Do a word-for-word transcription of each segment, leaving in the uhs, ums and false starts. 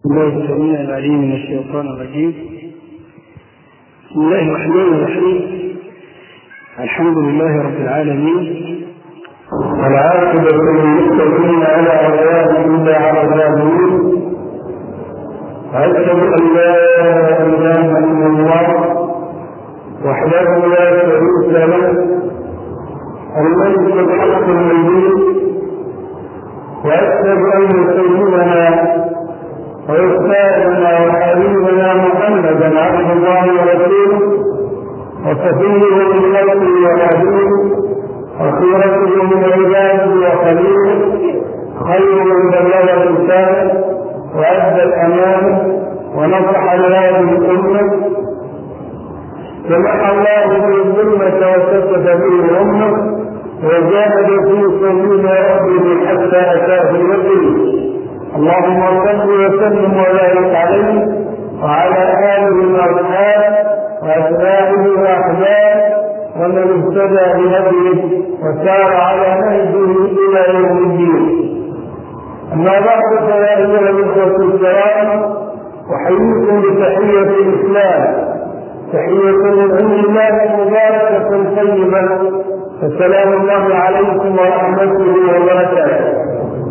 الله السميع العليم من الشيطان الرجيم. بسم الله الرحمن الرحيم. الحمد لله رب العالمين، والعاقبة للمتقين على عذاب إلا على الظالمين. وأشهد أن لا إله إلا الله وحده لا شريك له الملك الحق المبين. وأشهد أن سيدنا وأستاذنا وحبيبنا محمدا عبد الله ورسوله وصفيه من خلقه وحبيبه وخيرته من عباده وخليله، خير من بلغ الرسالة وأدى الأمانة ونصح لهذه الأمة، جمع الله به الظلمة وسدد به الأمة وجاهد في سبيل ربه حتى أتاه اليقين. اللهم صل وسلم وبارك عليه وعلى آله وأصحابه وأتباعه وأحبابه ومن اهتدى بهديه وسار على نهجه إلى يوم الدين. أما بعد، فيا أيها الإخوة الكرام، أحييكم بتحية الإسلام، تحية من عند الله مباركة طيبة، فسلام الله عليكم ورحمته وبركاته.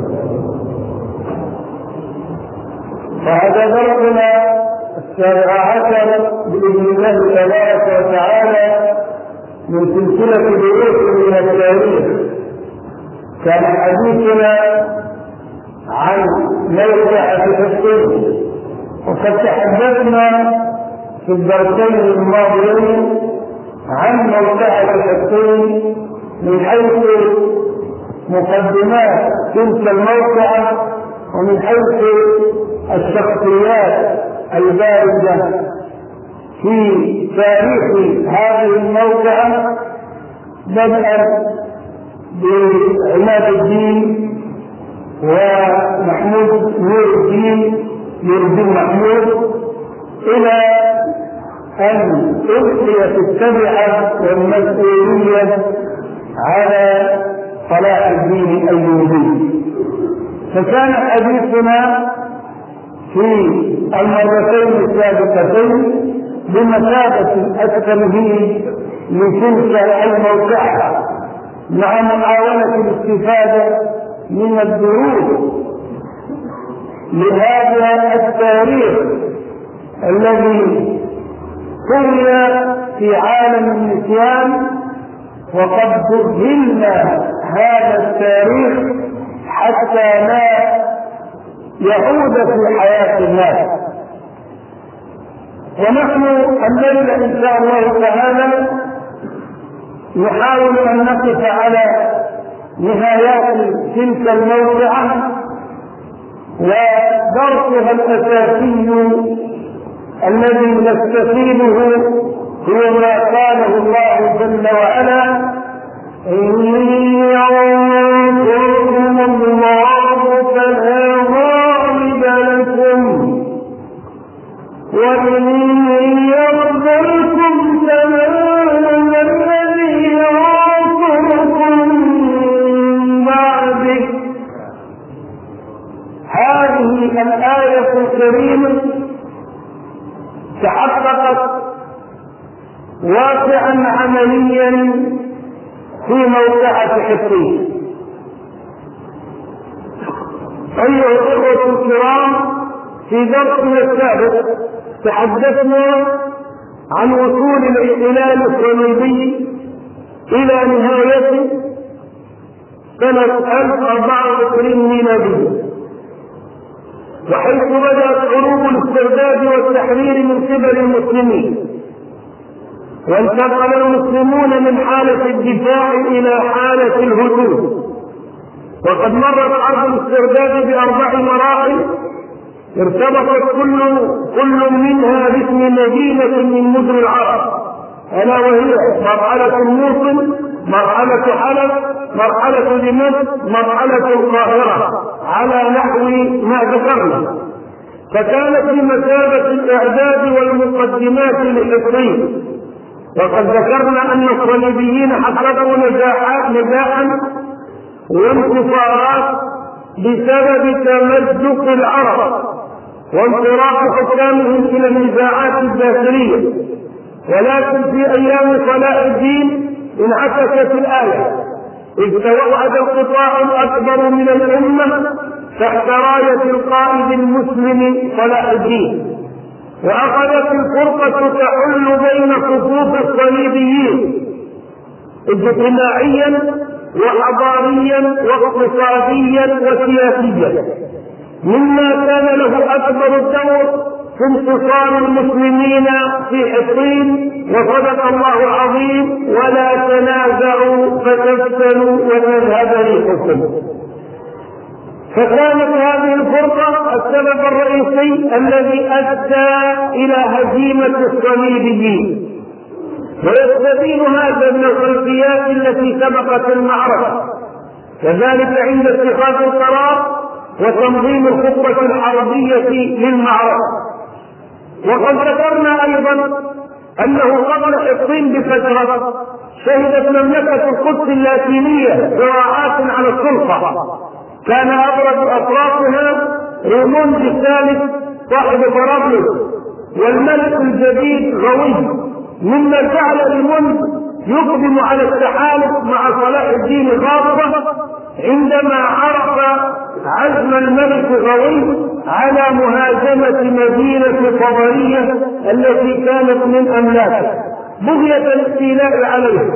وهذا درسنا السابع عشر بإذن الله تبارك وتعالى من سلسلة دروس من التاريخ. كان حديثنا عن موقعة حطين، وقد تحدثنا في الدرسين الماضيين عن موقعة حطين من حيث مقدمات تلك الموقعة ومن حيث الشخصيات البارزة في تاريخ هذه الموقعة، بدءا بعماد الدين ومحمود نور الدين نور الدين محمود، إلى أن ألقيت التبعة والمسؤولية على صلاح الدين الأيوبي. فكان حديثنا في المرتين السابقتين بمثابة التمهيد لتلك الموقعة، مع محاولة الاستفادة من الدروس لهذا التاريخ الذي قرئ في عالم النسيان، وقد جهلنا هذا التاريخ حتى لا يعود في حياة الناس. ونحن الليلة إن شاء الله تعالى نحاول أن نقف على نهايات تلك الموقعة، ودرسها الأساسي الذي نستفيده هو ما قاله الله جل وعلا: إن ينصركم الله فلا غالب لكم وإن يخذلكم فمن الذي ينصركم من بعده. هذه الآية الكريمة تحققت واقعا عمليا في موقعة حطين. أيها الأخوة الكرام، في درسنا السابق تحدثنا عن وصول الاحتلال الصليبي إلى نهاية سنة ألف وأربعة وعشرين ميلادية، وحيث بدأت حروب الاسترداد والتحرير من قبل المسلمين، وانتقل المسلمون من حالة الدفاع إلى حالة الهجوم. وقد مرت حرب الاسترداد بأربع مراحل ارتبطت كل كل منها باسم مدينة من مدن العرب، ألا وهي مرحلة الموصل، مرحلة حلب، مرحلة دمشق، مرحلة القاهرة، على نحو ما ذكرنا. فكانت بمثابة الإعداد والمقدمات لحطين. وقد ذكرنا أن الصليبيين حققوا نجاحا وانتصارات بسبب تمزق العرب وانصراف حكامهم إلى النزاعات الداخلية. ولكن في أيام صلاح الدين انعكست الآية، إذ توعد قطاع أكبر من الأمة تحت راية القائد المسلم صلاح الدين، وأخذت الفرقة تحل بين صفوف الصليبيين اجتماعيا وحضاريا واقتصاديا وسياسيا، مما كان له أكبر الدور في انتصار المسلمين في حصين. وصدق الله العظيم: ولا تنازعوا فتفشلوا وتذهب ريحكم. فكانت هذه الفرقة السبب الرئيسي الذي أدى إلى هزيمة الصليبيين، ويستبين هذا من الخلفيات التي سبقت المعركة، كذلك عند اتخاذ القرار وتنظيم الخطة الحربية للمعركة. وقد ذكرنا أيضا أنه قبل حطين بفترة شهدت مملكة القدس اللاتينية صراعات على السلطة، كان أبرز أطرافها ريموند الثالث صاحب طرابلس والملك الجديد غوي، مما جعل ريموند يقدم على التحالف مع صلاح الدين خاصة عندما عرف عزم الملك غوي على مهاجمة مدينة طبرية التي كانت من أملاكه بغية الاستيلاء عليه.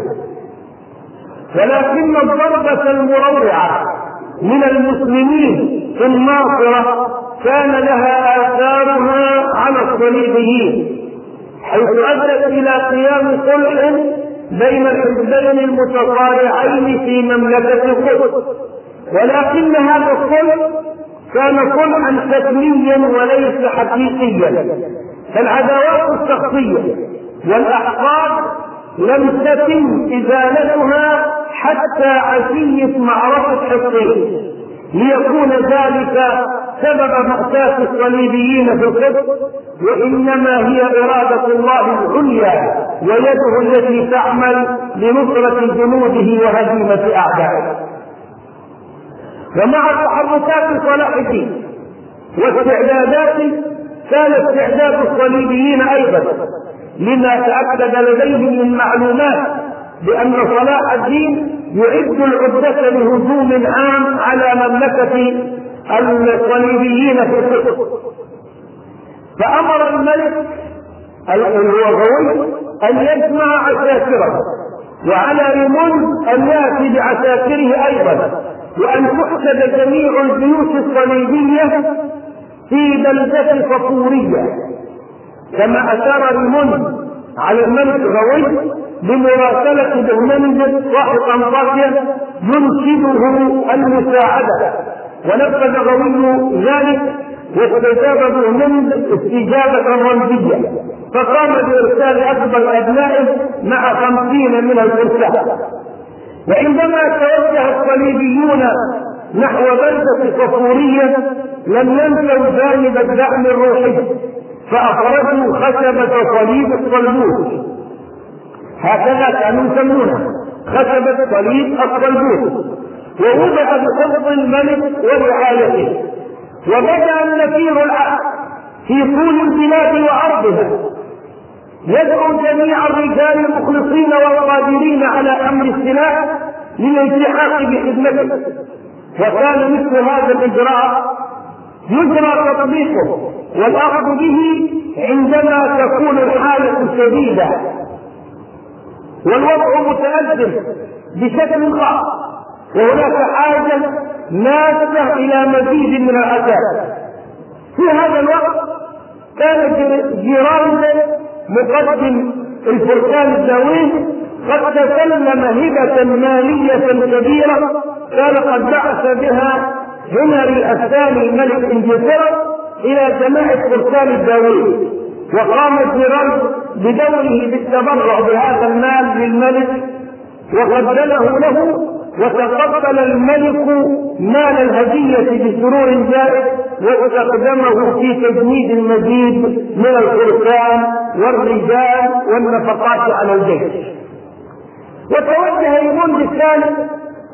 ولكن الضربة المروعة من المسلمين في الناصرة كان لها آثارها على الصليبيين، حيث أدت إلى قيام صلح بين الحزبين المتصارعين في مملكة القدس. ولكن هذا الصلح كان صلحا شكليا وليس حقيقيا، فالعداوات الشخصية والأحقاد لم تتم إزالتها حتى عشية معركة حطين، ليكون ذلك سبب مأساة الصليبيين في القدس، وإنما هي إرادة الله العليا ويده التي تعمل لنصرة جنوده وهزيمة أعدائه. ومع تحركات صلاح الدين واستعداداته كان استعداد الصليبيين أيضا، لما تأكد لديهم من معلومات بأن صلاح الدين يعد العدة لهجوم عام على مملكة الصليبيين في القدس. فأمر الملك الغوي أن يجمع عساكره، وعلى ريموند أن يأتي بعساكره أيضا، وأن تحشد جميع الجيوش الصليبية في بلدة صفورية، كما أشار ريموند على الملك غوي بمراسلة برنامج صاحب أنطاكيا ينشده المساعدة، ونفذ غوي ذلك واستجاب برنامج استجابة رمزية، فقام بإرسال أكبر أبنائه مع خمسين من الفرسان. وعندما توجه الصليبيون نحو بلدة صفورية لم ينسوا جانب الدعم الروحي، فأخرجوا خشبة صليب الصلبوت، هكذا كانوا يسمونها خشبة صليب الصلبوت، ووضع بحفظ الملك ورعايته. وبدأ النفير العهد في طول البلاد وعرضها يدعو جميع الرجال المخلصين والقادرين على أمر السلاح للالتحاق بخدمته. وكان مثل هذا الإجراء يجرى تطبيقه والأخذ به عندما تكون الحالة شديدة والوضع متأزم بشكل خاص وهناك حاجة ماسة إلى مزيد من العذاب. في هذا الوقت كان جيران مقدم الفرسان الداوين قد تسلم هبة مالية كبيرة كان قد بعث بها هنري الثاني ملك انجلترا الى جماعة فرسان الداوين، وقام جيران بدوره بالتبرع بهذا المال للملك وقدمه له، وتقبل الملك مال الهدية بسرور زائد واستخدمه في تجنيد المزيد من الفرسان والرجال والنفقات على الجيش. وتوجه ريموند الثالث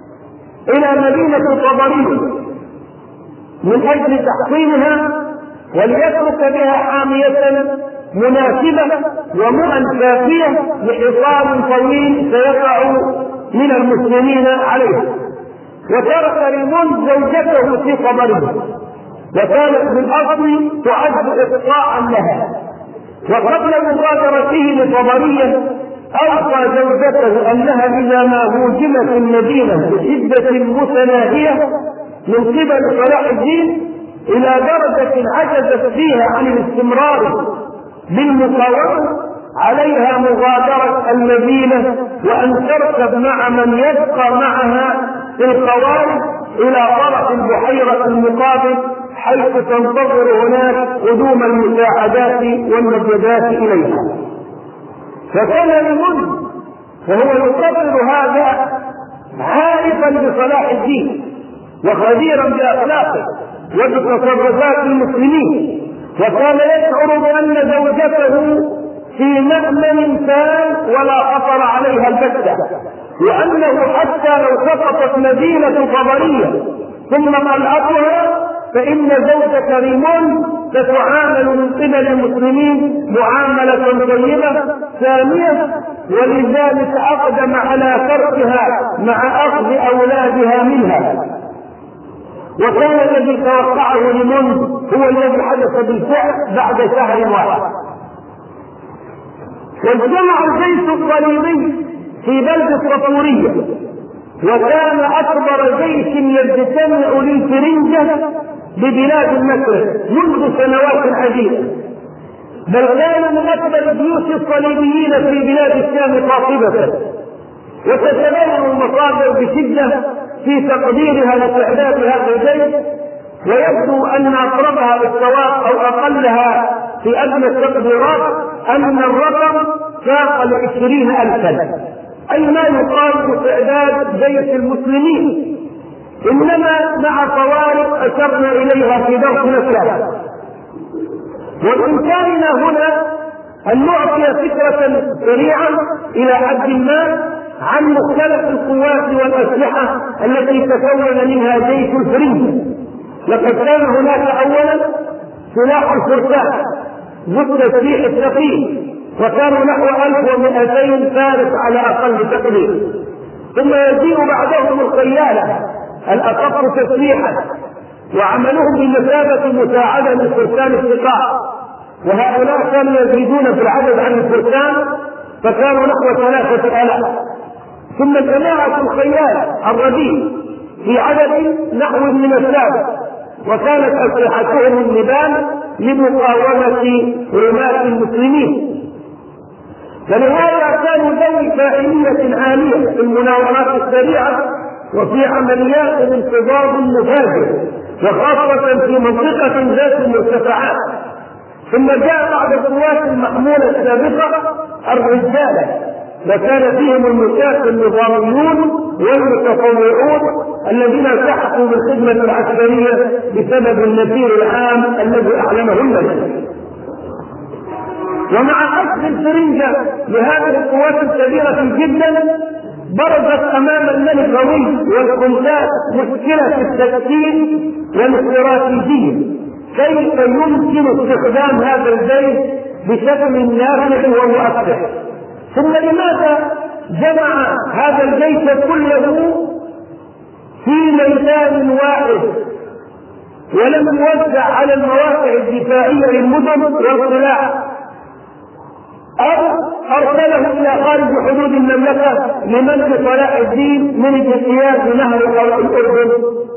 الى مدينة طبرية من اجل تحصينها وليترك بها حامية مناسبة ومؤن كافية لحصار طويل سيقع من المسلمين عليه. وترك ريموند زوجته في قبره، وكانت بالأصل تعد إقصاء لها. وقبل مغادرته لطبرية أوصى زوجته أنها إذا ما هوجمت المدينة بشدة متناهية من قبل صلاح الدين إلى درجة عجزت فيها عن الاستمرار بالمقاومة، عليها مغادرة المدينة وأن تركب مع من يبقى معها في القوارب إلى طرف البحيرة المقابل، حيث تنتظر هناك قدوم المساعدات والمجدات إليها. فكان ريموند وهو يقدر هذا عارفا بصلاح الدين وخبيرا بأخلاقه وبتصرفات المسلمين، وكان يشعر بأن زوجته في مأمن تام ولا خطر عليها البتة، وأنه حتى لو سقطت مدينة طبرية ثم قلعتها فإن زوجة ريموند ستعامل من قبل المسلمين معاملة طيبة ثانية، ولذلك أقدم على تركها مع أخذ أولادها منها. وكان الذي توقعه ريموند هو الذي حدث بالفعل بعد شهر واحد. واجتمع الجيش الصليبي في بلدة الطفورية، وكان أكبر جيش يجتمع للفرنجة ببلاد المشرق منذ سنوات عديدة، بل كان من أكبر جيوش الصليبيين في بلاد الشام قاطبة. وتتبين المصادر بشدة في تقديرها لتعداد هذا الجيش، ويبدو أن أقربها بالصواب أو أقلها في أدنى التقديرات أن الرقم فاق العشرين ألفا، أي ما يقال بإعداد جيش المسلمين، إنما مع فوارق أشرنا إليها في درسنا السابق. وبإمكاننا هنا أن نعطي فكرة سريعة إلى حد ما عن مختلف القوات والأسلحة التي تكون منها جيش الفرنج. لقد كان هناك أولا سلاح الفرسان ذو التسليح الثقيل، وكانوا نحو ألف ومئتين فارس على أقل تقدير، ثم يجيء بعدهم الخيالة الأخف تسليحا، وعملهم بمثابة مساعدة للفرسان الثقال، وهؤلاء كانوا يزيدون في العدد عن الفرسان فكانوا نحو ثلاثة آلاف. ثم جماعة الخيال الرديء في عدد نحو من السابق، وكانت أسلحتهم النبال لمقاومة رماة المسلمين. فلهذا كانوا ذوي فاعلية عالية في المناورات السريعة وفي عمليات الانقضاض المفاجئ، وخاصة في منطقة ذات المرتفعات. ثم جاء بعد القوات المحمولة السابقة الرجالة، وكان فيهم المشاة النظاميون والمتطوعون الذين سحقوا بالخدمة العسكرية بسبب النفير العام الذي أعلنه الملك. ومع أخذ الفرنجة لهذه القوات الكبيرة جدا برزت أمام الملك روي والقنصات مشكلة التكتيك والاستراتيجية، كيف يمكن استخدام هذا الجيش بشكل نافع ومؤثر. ثم لماذا جمع هذا الجيش كله في ميدان واحد ولم يوزع على المواقع الدفاعية للمدن والقلاع، أو أرسله إلى خارج حدود المملكة لمنع صلاح الدين من اجتياز نهر الأردن؟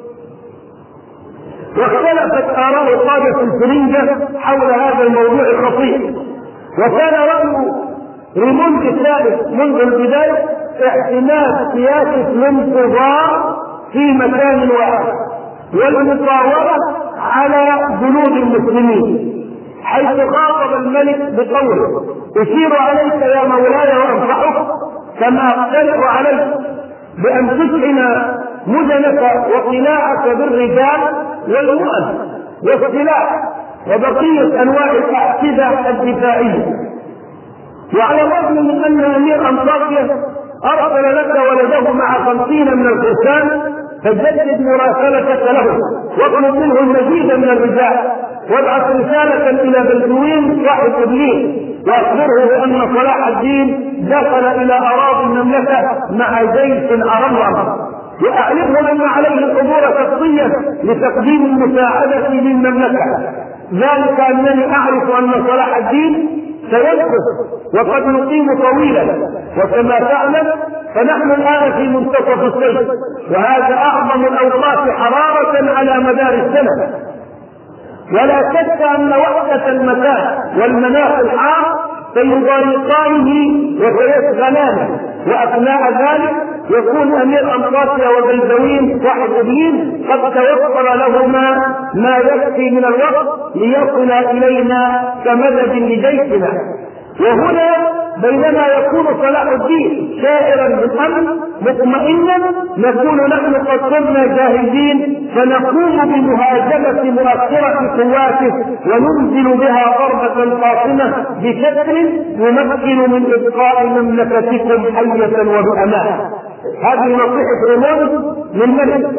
واختلفت آراء قادة الفرنجة حول هذا الموضوع الخطير. وكان رأي ريموند الثالث منذ البداية اعتماد سياسة الانتظار في مكان واحد والمصاورة على جنود المسلمين، حيث خاطب الملك بقوله: أشير عليك يا مولاي وأنصحك كما أقترح عليك بأن تشحن مدنك وقلاعك بالرجال والمؤن والسلاح وبقية أنواع الأحزمة الدفاعية. وعلى الرغم من أن أمير أنطاكيا أرسل لك ولده مع خمسين من الفرسان، فجدد مراسلتك له واطلب منه المزيد من الرجال، وابعث رسالة إلى بلدوين صاحب إبليس وأخبره بأن صلاح الدين دخل إلى أراضي المملكة مع جيش أرمرم، وأعلمه أن عليه الحضور شخصيا لتقديم المساعدة للمملكة، ذلك أنني أعرف أن صلاح الدين سيمكث وقد نقيم طويلا، وكما تعلم فنحن الآن في منتصف الصيف، وهذا أعظم الأوقات حرارة على مدار السنة، ولا شك أن وحدة المكان والمناخ الحار سيضايقانه وسيشغلانه، وأثناء ذلك يكون أمير أنطاكيا وبلدوين صاحب إبليس قد توفر لهما ما يكفي من الوقت ليصل إلينا كمدد لجيشنا. وهنا بينما يكون صلاح الدين شاعرا بالامن مطمئنا نكون نحن قد صرنا جاهزين فنقوم بمهاجمه مؤثره قواته وننزل بها ضربه قاصمه بشكل يمكن من ابقاء مملكتكم حيه وبامان. هذه نصيحه رموز من ملك.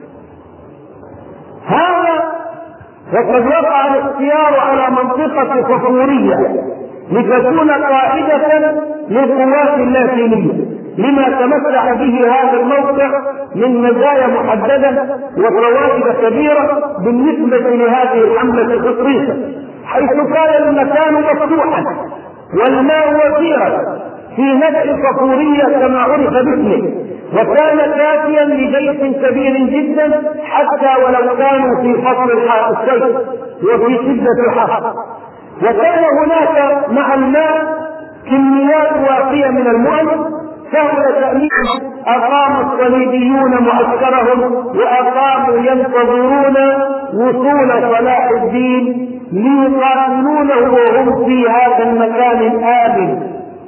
هذا وقد وقع الاختيار على منطقه صفوريه لتكون قاعدة للقوات اللاتينية، لما تمتع به هذا الموقع من مزايا محددة وفوائد كبيرة بالنسبة لهذه الحملة الخطيرة، حيث كان المكان مفتوحا والماء وفيرا في نفس صفورية كما عرف باسمه، وكان كافيا لجيش كبير جدا حتى ولو كانوا في فصل الصيف وفي شدة الحر. وكان هناك مع الماء كميات وافية من المؤن سهل تأمين. أقام الصليبيون معسكرهم وأقاموا ينتظرون وصول صلاح الدين ليقاتلونه وهم في هذا المكان الآمن.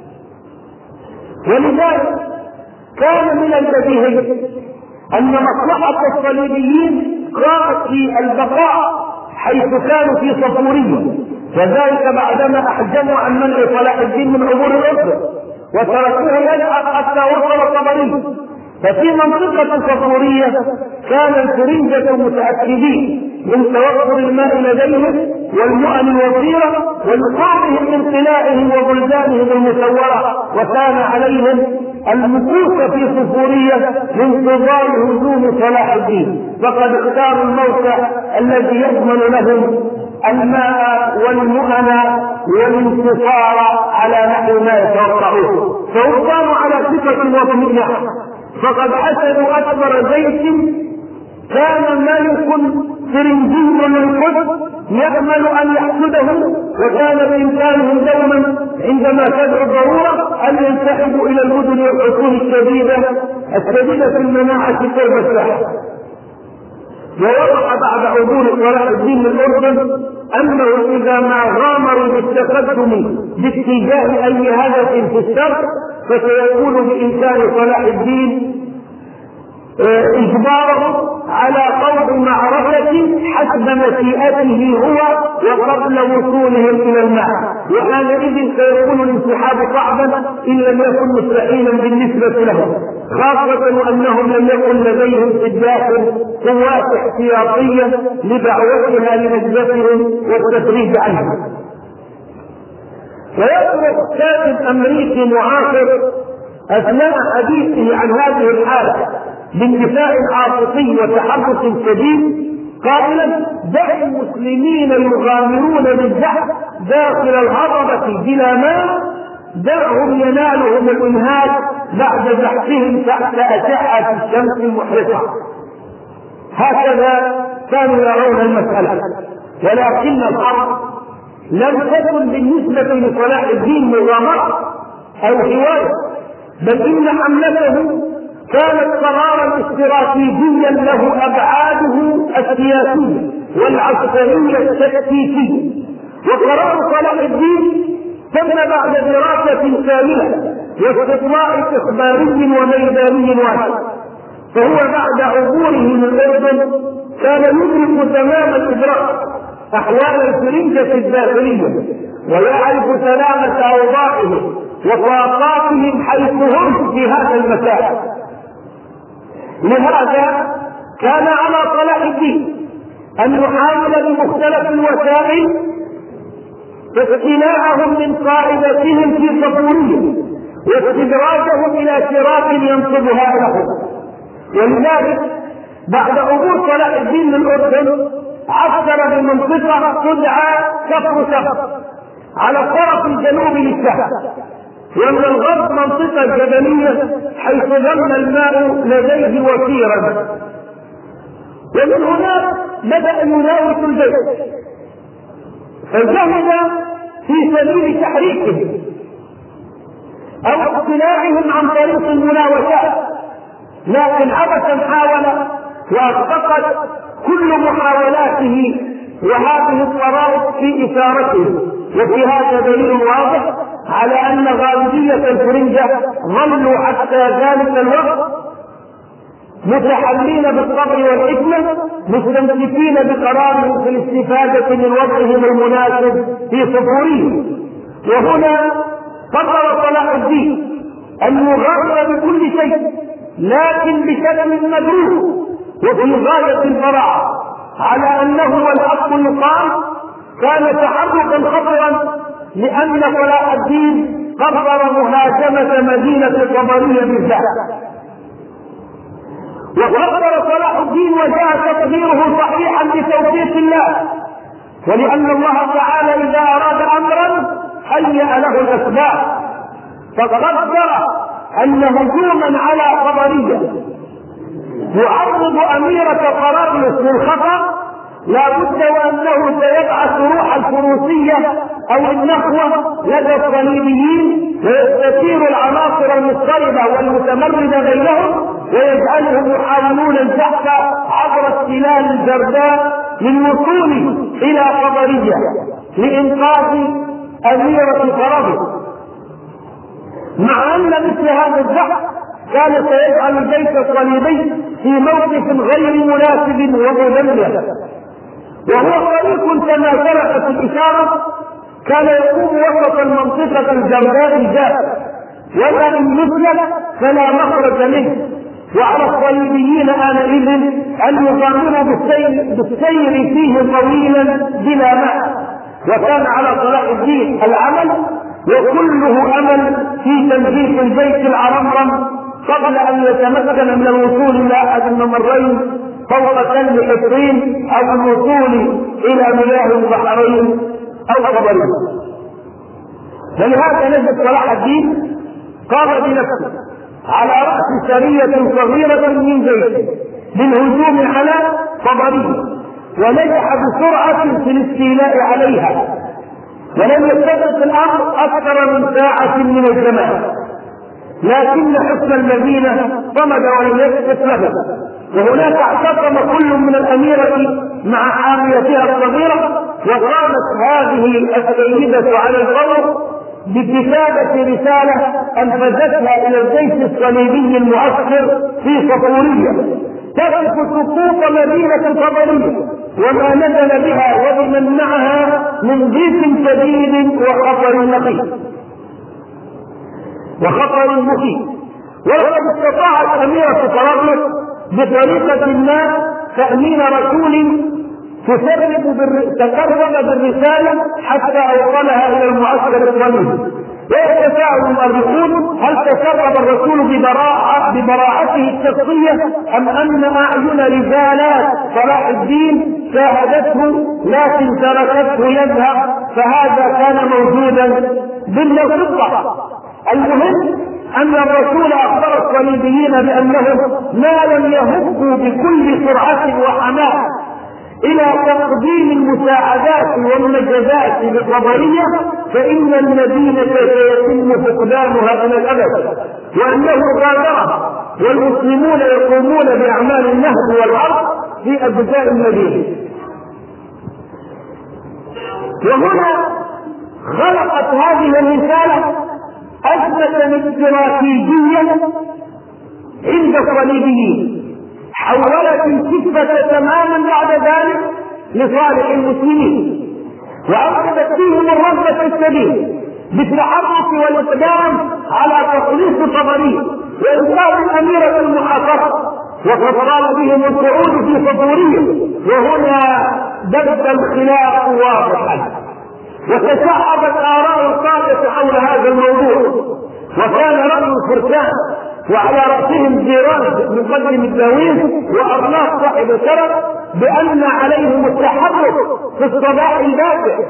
ولذلك كان من البديهي أن مصلحة الصليبيين كانت في البقاء حيث كانوا في صفورية، وذلك بعدما أحجموا عن منع صلاح الدين من عبور الأردن وتركوه يلعب حتى وصل طبري. ففي منطقة صفورية كان الفرنجة متأكدين من توفر الماء لديهم والمؤن الوفيرة ولقائهم من قلائهم وبلدانهم المسورة، وكان عليهم المكوث في صفورية لانتظار هجوم صلاح الدين، فقد اختاروا الموقع الذي يضمن لهم الماء والمؤن والانتصار على نحو ما يتوقعون. فهم كانوا على ثقة وطمئنة، فقد حسبوا أكبر جيش كان ملك فرنجي من القدس يأمل أن يحسده، وكان بإمكانهم دوما عندما تدعو الضرورة أن ينسحبوا إلى المدن والحصون الشديدة الشديدة في المناعة قرب الساحل. ووضع بعد عبور صلاح الدين من الأردن أنه إذا ما غامروا بالتقدم باتجاه أي هدف في الشرق فسيكون بإمكان صلاح الدين إجباره على قوض معركة حسب مشيئته هو وقبل وصولهم إلى الماء، وحينئذ سيكون الانسحاب صعبا إن لم يكن مستحيلا بالنسبة لهم، خاصة وأنهم لم يكن لديهم في الداخل قوات احتياطية لدعوتها لنجدتهم والتفريج عنهم. ويطلق كاتب أمريكي معاصر أثناء حديثه عن هذه الحالة باندفاع عاطفي وتحرك شديد قائلا: دع المسلمين يغامرون بالزحف داخل الهضبة بلا ماء، دعهم ينالهم الانهاك بعد زحفهم تحت أشعة الشمس المحرقة. هكذا كانوا يرون المسألة، ولكن الحرب لم تكن بالنسبة لصلاح الدين مغامرة أو هواية، بل إن حملته كانت قرارا استراتيجيا له أبعاده السياسية والعسكرية التكتيكية. وقرار صلاح الدين تم بعد دراسة كاملة واستطلاع إخباري وميداني واسع، فهو بعد عبوره من الأردن كان يدرك تمام الإدراك أحوال الفرنجة الداخلية ويعرف سلامة أوضاعهم وطاقاتهم حيث هم في هذا المكان. لهذا كان على صلاح الدين أن نحاول بمختلف الوسائل اقتناعهم من قاعدتهم في صفورية واستدراجهم إلى صراط ينصبها لهم. ولذلك بعد عبور صلاح الدين للأردن عسكر بمنطقة تدعى كفر سفر على الطرف الجنوبي للسهل، ومن الغرب منطقة جبلية حيث ظل الماء لديه وفيرا. ومن هناك بدأ يناوش البيت، فجهد في سبيل تحريكهم أو اقتناعهم عن طريق المناوشات، لكن عبثا حاول وأخطأت كل محاولاته وهذه الطرائق في إثارته. وفي هذا دليل واضح على أن غالبية الفرنجة ظلوا حتى ذلك الوقت متحلين بالصبر والحكمة، مستمسكين بقرارهم في الاستفادة من وضعهم المناسب في صفوريه. وهنا قرر صلاح الدين أن يغرر بكل شيء، لكن بشكل مدروس وفي غاية البراعة، على أنه والحق يقال كان تحركا خطرا، لأن صلاح الدين قرر مهاجمة مدينة طبرية بالذات. وقرر صلاح الدين وجاء تقديره صحيحا بتوفيق الله، ولأن الله تعالى إذا أراد أمرا هيأ له الأسباب، فقدر أن هجوما على طبرية يعرض أميرة طرابلس للخطر لا بد وأنه سيبعث روح الفروسية أو النخوة لدى الصليبيين ويستثير العناصر المضطربة والمتمردة بينهم ويجعلهم يحاولون البحث عبر السلال الجرداء للوصول إلى طبرية لإنقاذ أميرة طرابلس، مع أن مثل هذا البحث كان سيجعل البيت الصليبي في موقف غير مناسب ومدمر. وهو طريق كما سبقت الإشارة كان يقوم وسط المنطقة الجرداء الجافة، ولا إن مثل فلا مخرج منه، وعلى الصليبيين آنئذ أن يقاموا بالسير فيه طويلا بلا ماء. وكان على صلاح الدين العمل وكله أمل في تنظيف البيت العرمرم قبل أن يتمكن من الوصول إلى أحد الممرين فوق تل حصين أو الوصول إلى مياه البحرين أو طبرية. فلهذا نجد صلاح الدين قام بنفسه على رأس سرية صغيرة من جيشه للهجوم على طبرية، ونجح بسرعة في الاستيلاء عليها، ولم يستغرق الأمر أكثر من ساعة من الزمان، لكن حسن المدينة صمد ولم يسقط له. وهناك اعتصم كل من الأميرة مع حاميتها الصغيرة، وقامت هذه السيدة على الفور بكتابة رسالة أنفذتها إلى الجيش الصليبي المعسكر في صفورية تصف سقوط مدينة طبرية وما نزل بها وبمن معها من ضيق شديد وخطر مخيف وخطر مخيف. ولقد استطاعت أميرة طرابلس بطريقة ما تأمين رسول تسرب تقرب بالرسالة حتى أوصلها إلى المعسكر الصليبي. ويتساءل المؤرخون هل تسرب الرسول ببراعة ببراعته الشخصية أم أن أعين رجالات صلاح الدين شاهدته لكن تركته يذهب، فهذا كان موجودا ضمن الخطة. المهم أن الرسول أخبر الصليبيين بأنهم ما لم يهبوا بكل سرعة وحماس إلى تقديم المساعدات والنجدات للطبرية فإن المدينة سيتم فقدانها إلى الأبد، وأنه غادرها والمسلمون يقومون بأعمال النهب والأرض في أجزاء المدينة. وهنا خلقت هذه الرسالة أزمة استراتيجية عند الصليبيين حولت الكفة تماما بعد ذلك لصالح المسلمين، وأخذت فيهم الرغبة الشديد بالتحرك والإقدام على تخليص طبرية وإنقاذ الأميرة المحاصرة وقد طال بهم القعود في صدورهم، وهنا دب الخلاف واضحا، وتشعبت آراء القادة حول هذا الموضوع. وكان رأي الفرسان وعلى رأسهم جيران مقدم الداوين وأرناف صاحب الشرف بأن عليهم التحرك في الصباح الباكر،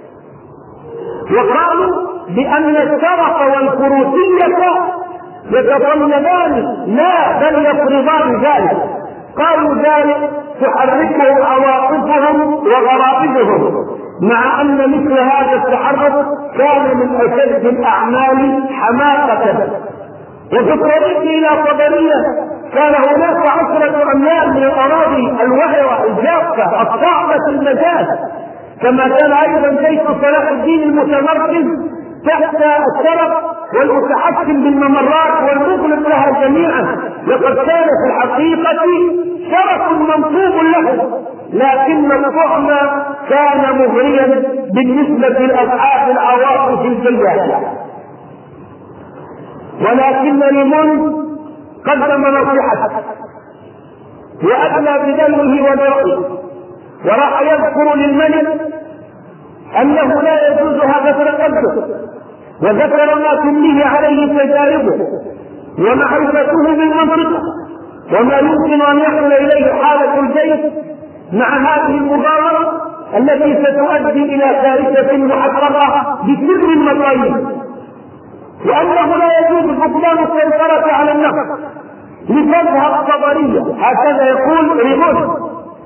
وقالوا بأن الشرف والفروسية يتطلبان لا بل يفرضان ذلك. قالوا ذلك تحركهم عواطفهم وغرائزهم، مع أن مثل هذا التحرك كان من أشد الأعمال حماقة. وفي الطريق إلى قبرية كان هناك عشرة أميال من الأراضي الوعرة الجافة الصعبة المجال، كما كان أيضا جيش صلاح الدين المتمركز تحت الشرف والمتحكم بالممرات والمغلق لها جميعا. لقد كان في الحقيقة شرف منصوب له، لكن الطعم كان مغريا بالنسبة لأصحاب العواطف الجياشة. ولكن ليمون قدم نصيحته وأدلى بدمه ودرعه، وراح يذكر للملك أنه لا يجوز هذا التقدم، وذكر ما تمليه عليه تجاربه ومعرفته بالمنطقة وما يمكن أن يصل إليه حالة الجيش مع هذه المبادرة التي ستؤدي إلى كارثة محققة بكل المطايب، وأنه لا يجوز فقدان السيطرة على النفس لتذهب قبرية، هكذا يقول ريمون،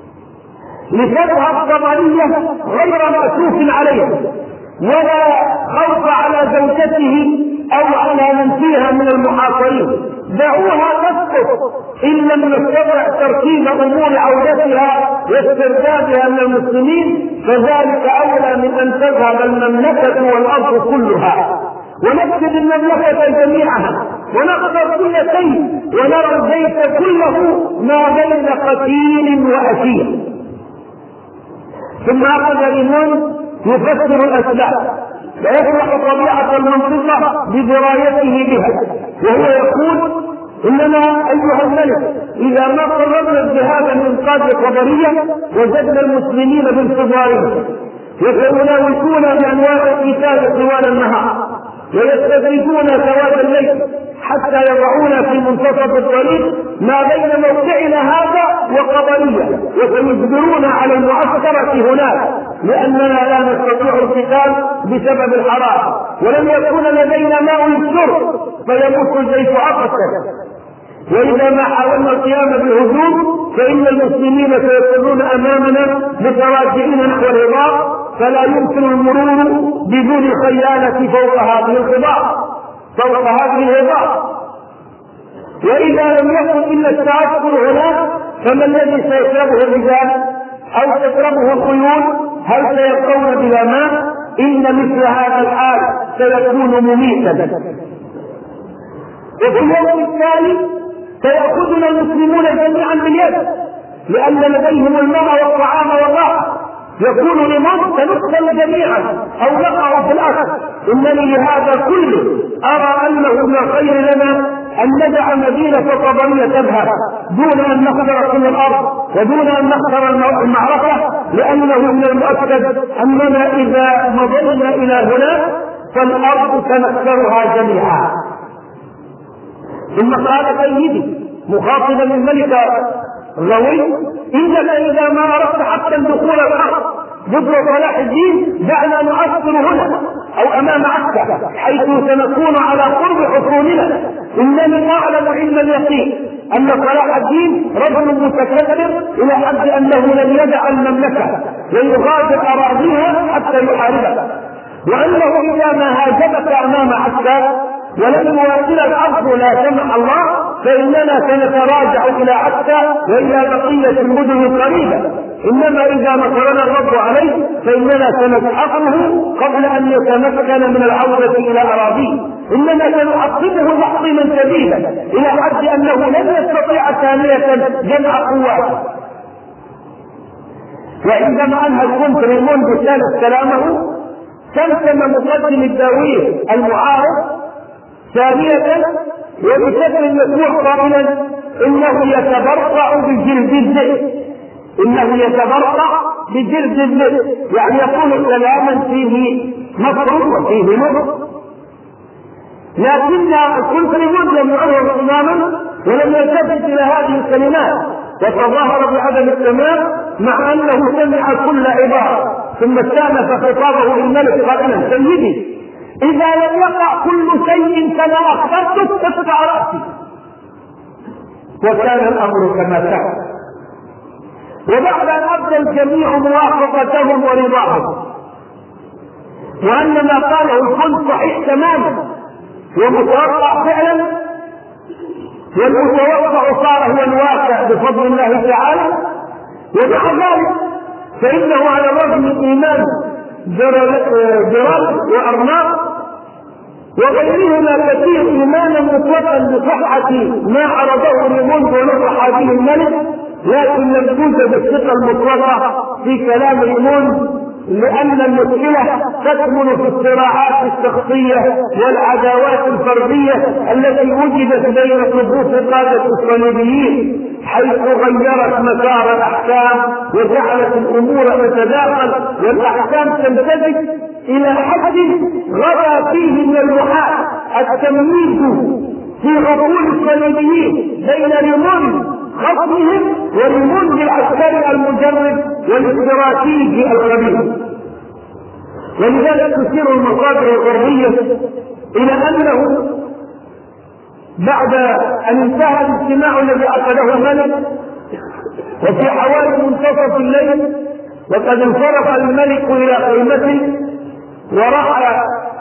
لتذهب قبرية غير مأسوف عليها ولا خوف على زوجته أو على من فيها من المحاصرين، دعوها تسقط إن لم نستطع ترتيب أمور عودتها واستردادها من المسلمين، فذلك أولى من أن تذهب المملكة والأرض كلها، ونكتب المملكة جميعها ونقدر كل شيء ونرى البيت كله ما بين قتيل وأسير. ثم أخذ ريمون يفسر الأسباب ويشرح طبيعة المنطقة بدرايته بها، وهو يقول: إننا أيها الملك إذا ما قررنا الذهاب من قاضي قبرية وجدنا المسلمين بانتظارهم يتناوشون بأنواع القتال طوال النهار ويستدرجون سواد الليل حتى يضعون في منتصف الطريق ما بين موقعنا هذا وقبرية، وسيجبرون على المعسكرة هناك لأننا لا نستطيع القتال بسبب الحرارة، ولم يكن لدينا ماء للشرب فيموت الجيش عطشا، وإذا ما حاولنا القيام بالهجوم فإن المسلمين سيكونون أمامنا متراجعين نحو الهضاب، فلا يمكن المرور بدون خيانة فوق هذه الهضاب فوق هذه الهضاب وإذا لم يكن إلا التعسكر هناك فما الذي سيشربه الرجال أو تشربه الخيول؟ هل سيبقون بلا ماء؟ إن مثل هذا الحال سيكون مميتا. وفي اليوم التالي سيأخذنا المسلمون جميعا باليد لأن لديهم الماء والطعام والراحة، يكون لمن سنقتل جميعا أو نقع في الأرض. إنني لهذا كله أرى أنه من الخير لنا أن ندع مدينة قبرية تذهب دون أن نخسر كل الأرض ودون أن نخسر المعركة، لأنه من المؤكد أننا إذا مضينا إلى هنا فالأرض سنخسرها جميعا. ثم قال سيدي مخاطبا الملك الروي: إنك إذا ما أردت حتى دخول الأرض ضد صلاح الدين دعنا نعسكر هنا أو أمام عسكر حيث سنكون على قرب حصوننا. إنني أعلم علم اليقين أن صلاح الدين رجل متكبر إلى حد أنه لن يدع المملكة ويغادر أراضيها حتى يحاربها، وأنه إذا ما هاجمك أمام عسكر ولم يواصل الأرض لا سمح الله فإننا سنتراجع إلى عكا وإلى بقية المدن القريبة، إنما إذا نصرنا الرب عليه فإننا سنسحقه قبل أن يتمكن من العودة إلى أراضيه، إننا سنعقبه تحطيما شديدا إلى حد أنه لن يستطيع ثانية جمع قواته. وعندما أنهى الكونت ريمون بثالث كلامه تمتم مقدم الداوير المعارض ثانية وبشكل مسموع قائلا: انه يتبرع بجلد الذئب، انه يتبرع بجلد الذئب، يعني يقول كلاما فيه مكر وفيه مر. لكن المسلمون لم يعرضوا اماما ولم يلتفت الى هذه الكلمات، وتظاهر بعدم التمام مع انه سمع كل عباره، ثم استانف خطابه للملك قائلا: سيدي اذا لم يقع كل شيء كما اخبرتك فاقطع راسي. وكان الامر كما كان. وبعد ان ابدى الجميع موافقتهم ورضاهم وان ما قاله الكل صحيح تماما ومتوقع فعلا، والمتوقع صار هو الواقع بفضل الله تعالى، ومع ذلك فانه على الرغم من ايمان جراد وارناط وغيرهما كثير ايمانا مطلقا بصحه ما عرضه ريموند ونصح به الملك، لكن لم توجد الثقه المطلقه في كلام ريموند، لأن المشكلة تكمن في الصراعات الشخصية والعداوات الفردية التي وجدت بين صفوف قادة الصليبيين، حيث غيرت مسار الأحكام وجعلت الأمور تتداخل والأحكام تمتد إلى حد غدا فيه من المحال التمييز في عقول الصليبيين بين ريموند خصمهم وريموند العسكري المجرد والاستراتيجي الخبير. ولذلك تشير المصادر الغربية إلى أنه بعد أن انتهى الاجتماع الذي عقده الملك وفي حوالي منتصف الليل وقد انصرف الملك إلى خيمته وراح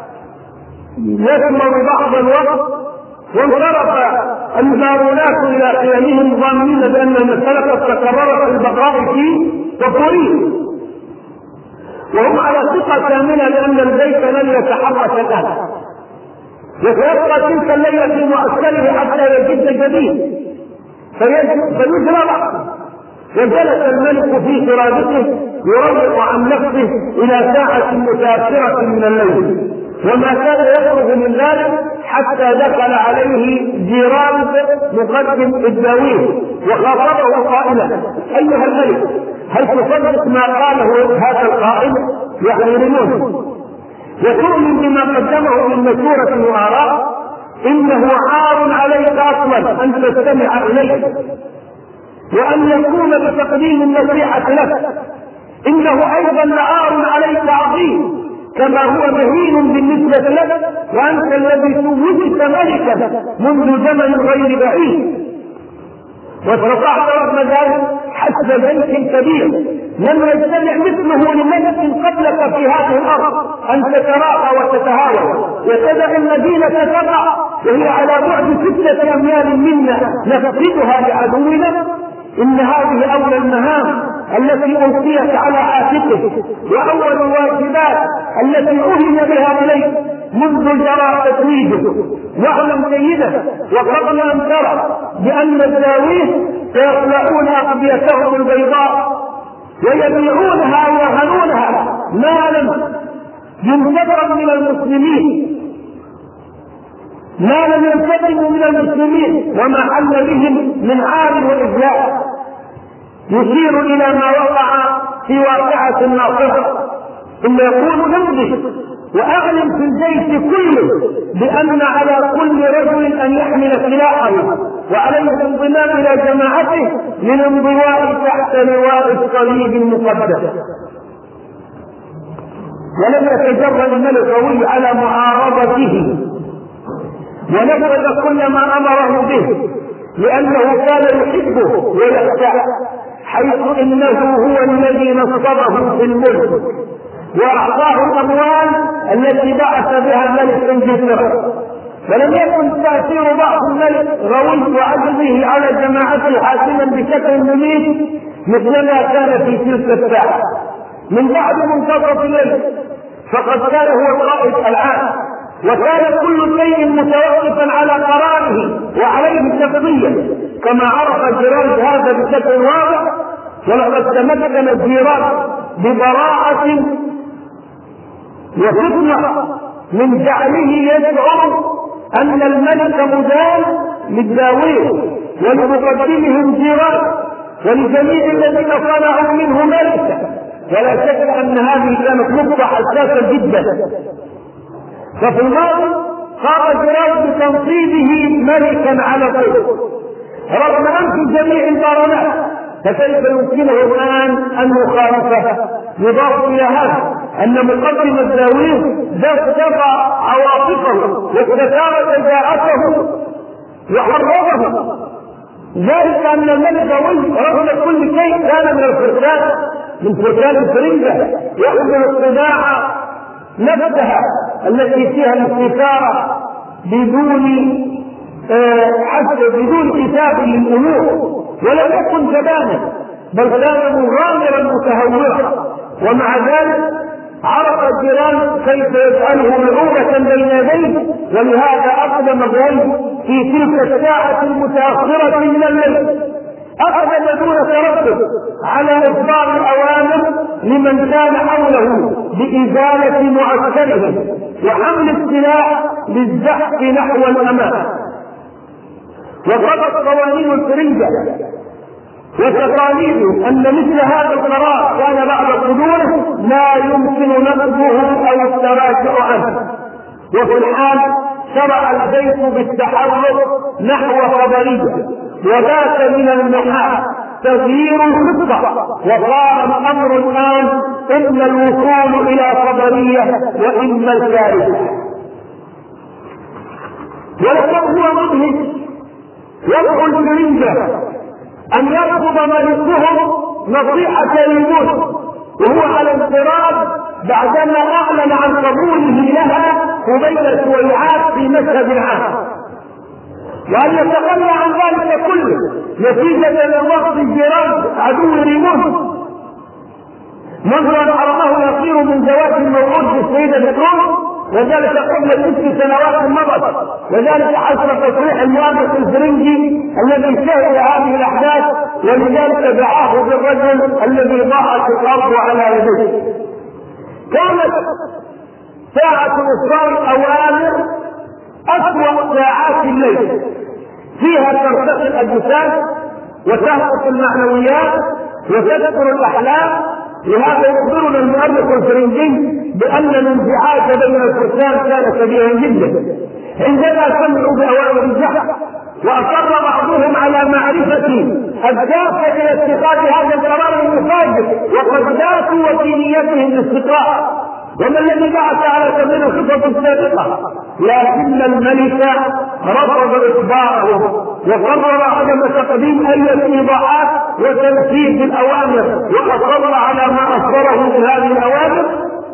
يثمر بعض الوقت، وانصرف البارونات الى خيامهم ظانين بان المساله قد تكررت البقاء فيه وطريق، وهم على ثقه كامله بان البيت لن يتحرك الان وسيبقى تلك الليله في معسكره حتى يجد جديد فيجرى راسه. وجلس الملك في سرادقه يروق عن نفسه الى ساعه متاخره من الليل، وما كان يخرج من ذلك حتى دخل عليه جيران مقدم الداويه وخاطبه قائلا: ايها الملك، هل تصدق ما قاله هذا القائل يعني ريموند وتؤمن بما قدمه من مشورة وآراء؟ انه عار عليك اصلا ان تستمع اليه وان يكون بتقديم النصيحة لك، انه ايضا لعار عليك عظيم كما هو مهين بالنسبة لك، وأنت الذي توجت ملكا منذ زمن غير بعيد، واستطعت رغم ذلك حسب بيت كبير لم يجتمع مثله لملك قبلك في هذه الأرض أن تتراءى وتتهاوى وتدع المدينة تقع وهي على بعد ستة أميال منا نفقدها لعدونا. إن هذه أولى المهام التي ألقيت على عاتقه وأول الواجبات التي أهل بها إليك منذ جرى تتويجه. واعلم جيدا وقبل أن ترى بأن الداويه سيخلعون أقبيتهم البيضاء ويبيعونها ويهنونها ما لم ينتظر من المسلمين ما لم ينتقموا من المسلمين وما حل بهم من عار وإذلال. يشير إلى ما وقع في واقعة الناصرة، ثم يقول: نمضي وأعلم في الجيش كله بأن على كل رجل أن يحمل سلاحه وعليه الانضمام إلى جماعته للانضواء تحت لواء الصليب المقدس. ولم يتجرأ الملك قوي على معارضته ونفذ كل ما أمره به لأنه كان يحبه ويخشاه، حيث إنه هو الذي نصبه في الملك وأعطاه الأموال التي بعث بها الملك انجلترا. فلم يكن تأثير ضعف الملك غوي وعجزه على جماعته حاسما بشكل مميت مثلما كان في تلك الساعة. من بعد منتصف الليل فقد كان هو القائد العام، وكان كل شيء متوقفا على قراره وعليه التقضية كما عرف جيران هذا بشكل واضح. ولقد تمكن الجيران ببراعة وفتنة من جعله يشعر أن الملك مدان للداويه ولمقدمهم جيران ولجميع الذين صنعوا منه ملكا. ولا شك ان هذه كانت نقطه حساسه جدا. ففي الماضي قام جيران بتنصيبه ملكا على غيره رغم انف جميع البرلمان، فكيف يمكنه الان ان يخالفه؟ يضاف الى هذا ان مقدم الزاوية دفع عواطفه واستثار شجاعته وحرضه، ذلك ان الملك زاوية رغم كل شيء كان من الفرسان من فرسان الفرنجة يحمل الصناعة نفسها التي فيها الاستثارة بدون حتى بدون حساب للامور، ولم يكن جبانا بل كان مغامرا متهورا. ومع ذلك عرف الجيران كيف يجعله ملعوبة بين يديه، ولهذا اقدم الرجل في تلك الساعة المتأخرة من الليل اقدم دون تردد على اصدار الاوامر لمن كان حوله بازالة معسكرهم وحمل السلاح للزحف نحو الامام. وقضت قوانين الفرنجة وتقاليده ان مثل هذا القرار كان بعد صدوره لا يمكن نقضه او التراجع عنه. وفي الحال شرع الجيش بالتحرك نحو خبرية، وذاك من المحال تغيير الخطة، وصار الامر الان اما الوصول الى خبرية واما الكارثة. ولكن هو مدهش يدعو الفرنجة ان يرفض ملكهم نصيحة الموت وهو على انفراد بعدما اعلن عن قبوله لها قبيل سويعات في مشهد عام، وان يتخلى عن ذلك كله نتيجة لضغط الجيران عدو ريمون منذ ان حرمه يصير من زواج الموعود بالسيدة بترول، وذلك قبل ست سنوات مضت، وذلك حسب تصريح المؤرخ الفرنجي الذي شهد هذه الاحداث، ولذلك دعاه بالرجل الذي ضاعت الارض على يديه. كانت ساعة اصدار الاوامر اسوأ ساعات الليل، فيها ترتقي الاجساد وتهبط المعنويات وتكثر الاحلام. لهذا يخبرنا المؤرخ الفرنجي بان الانزعاج بين الفرسان كان كبيرا جدا عندما سمعوا باوامر الزحف، واصر بعضهم على معرفه الدافع الى اتخاذ هذا القرار المفاجئ، وقد داسوا وفي نيتهم الاستقرار، وما الذي بعث على سبيل الخطط السابقه، لكن الملك رفض اخباره وقرر عدم تقديم اي ايضاحات وتنفيذ الاوامر، واصر على ما اصدره من هذه الاوامر.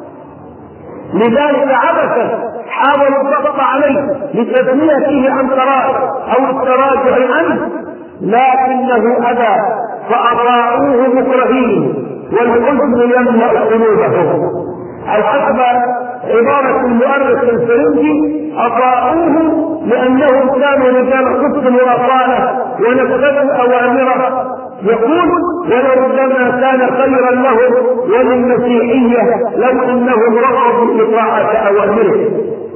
لذلك عبثا حاولوا الضغط عليه لتثنيته عن قراره او التراجع عنه، لكنه ابى فاطاعوه مكرهين والحزن يملا قلوبهم. على حسب عبارة المؤرخ الفرنجي اطاعوه لانهم كانوا رجال صدق واصالة ونفذوا اوامره. يقول ولربما كان خيرا لهم وللمسيحية لو انهم رفضوا اطاعة اوامره.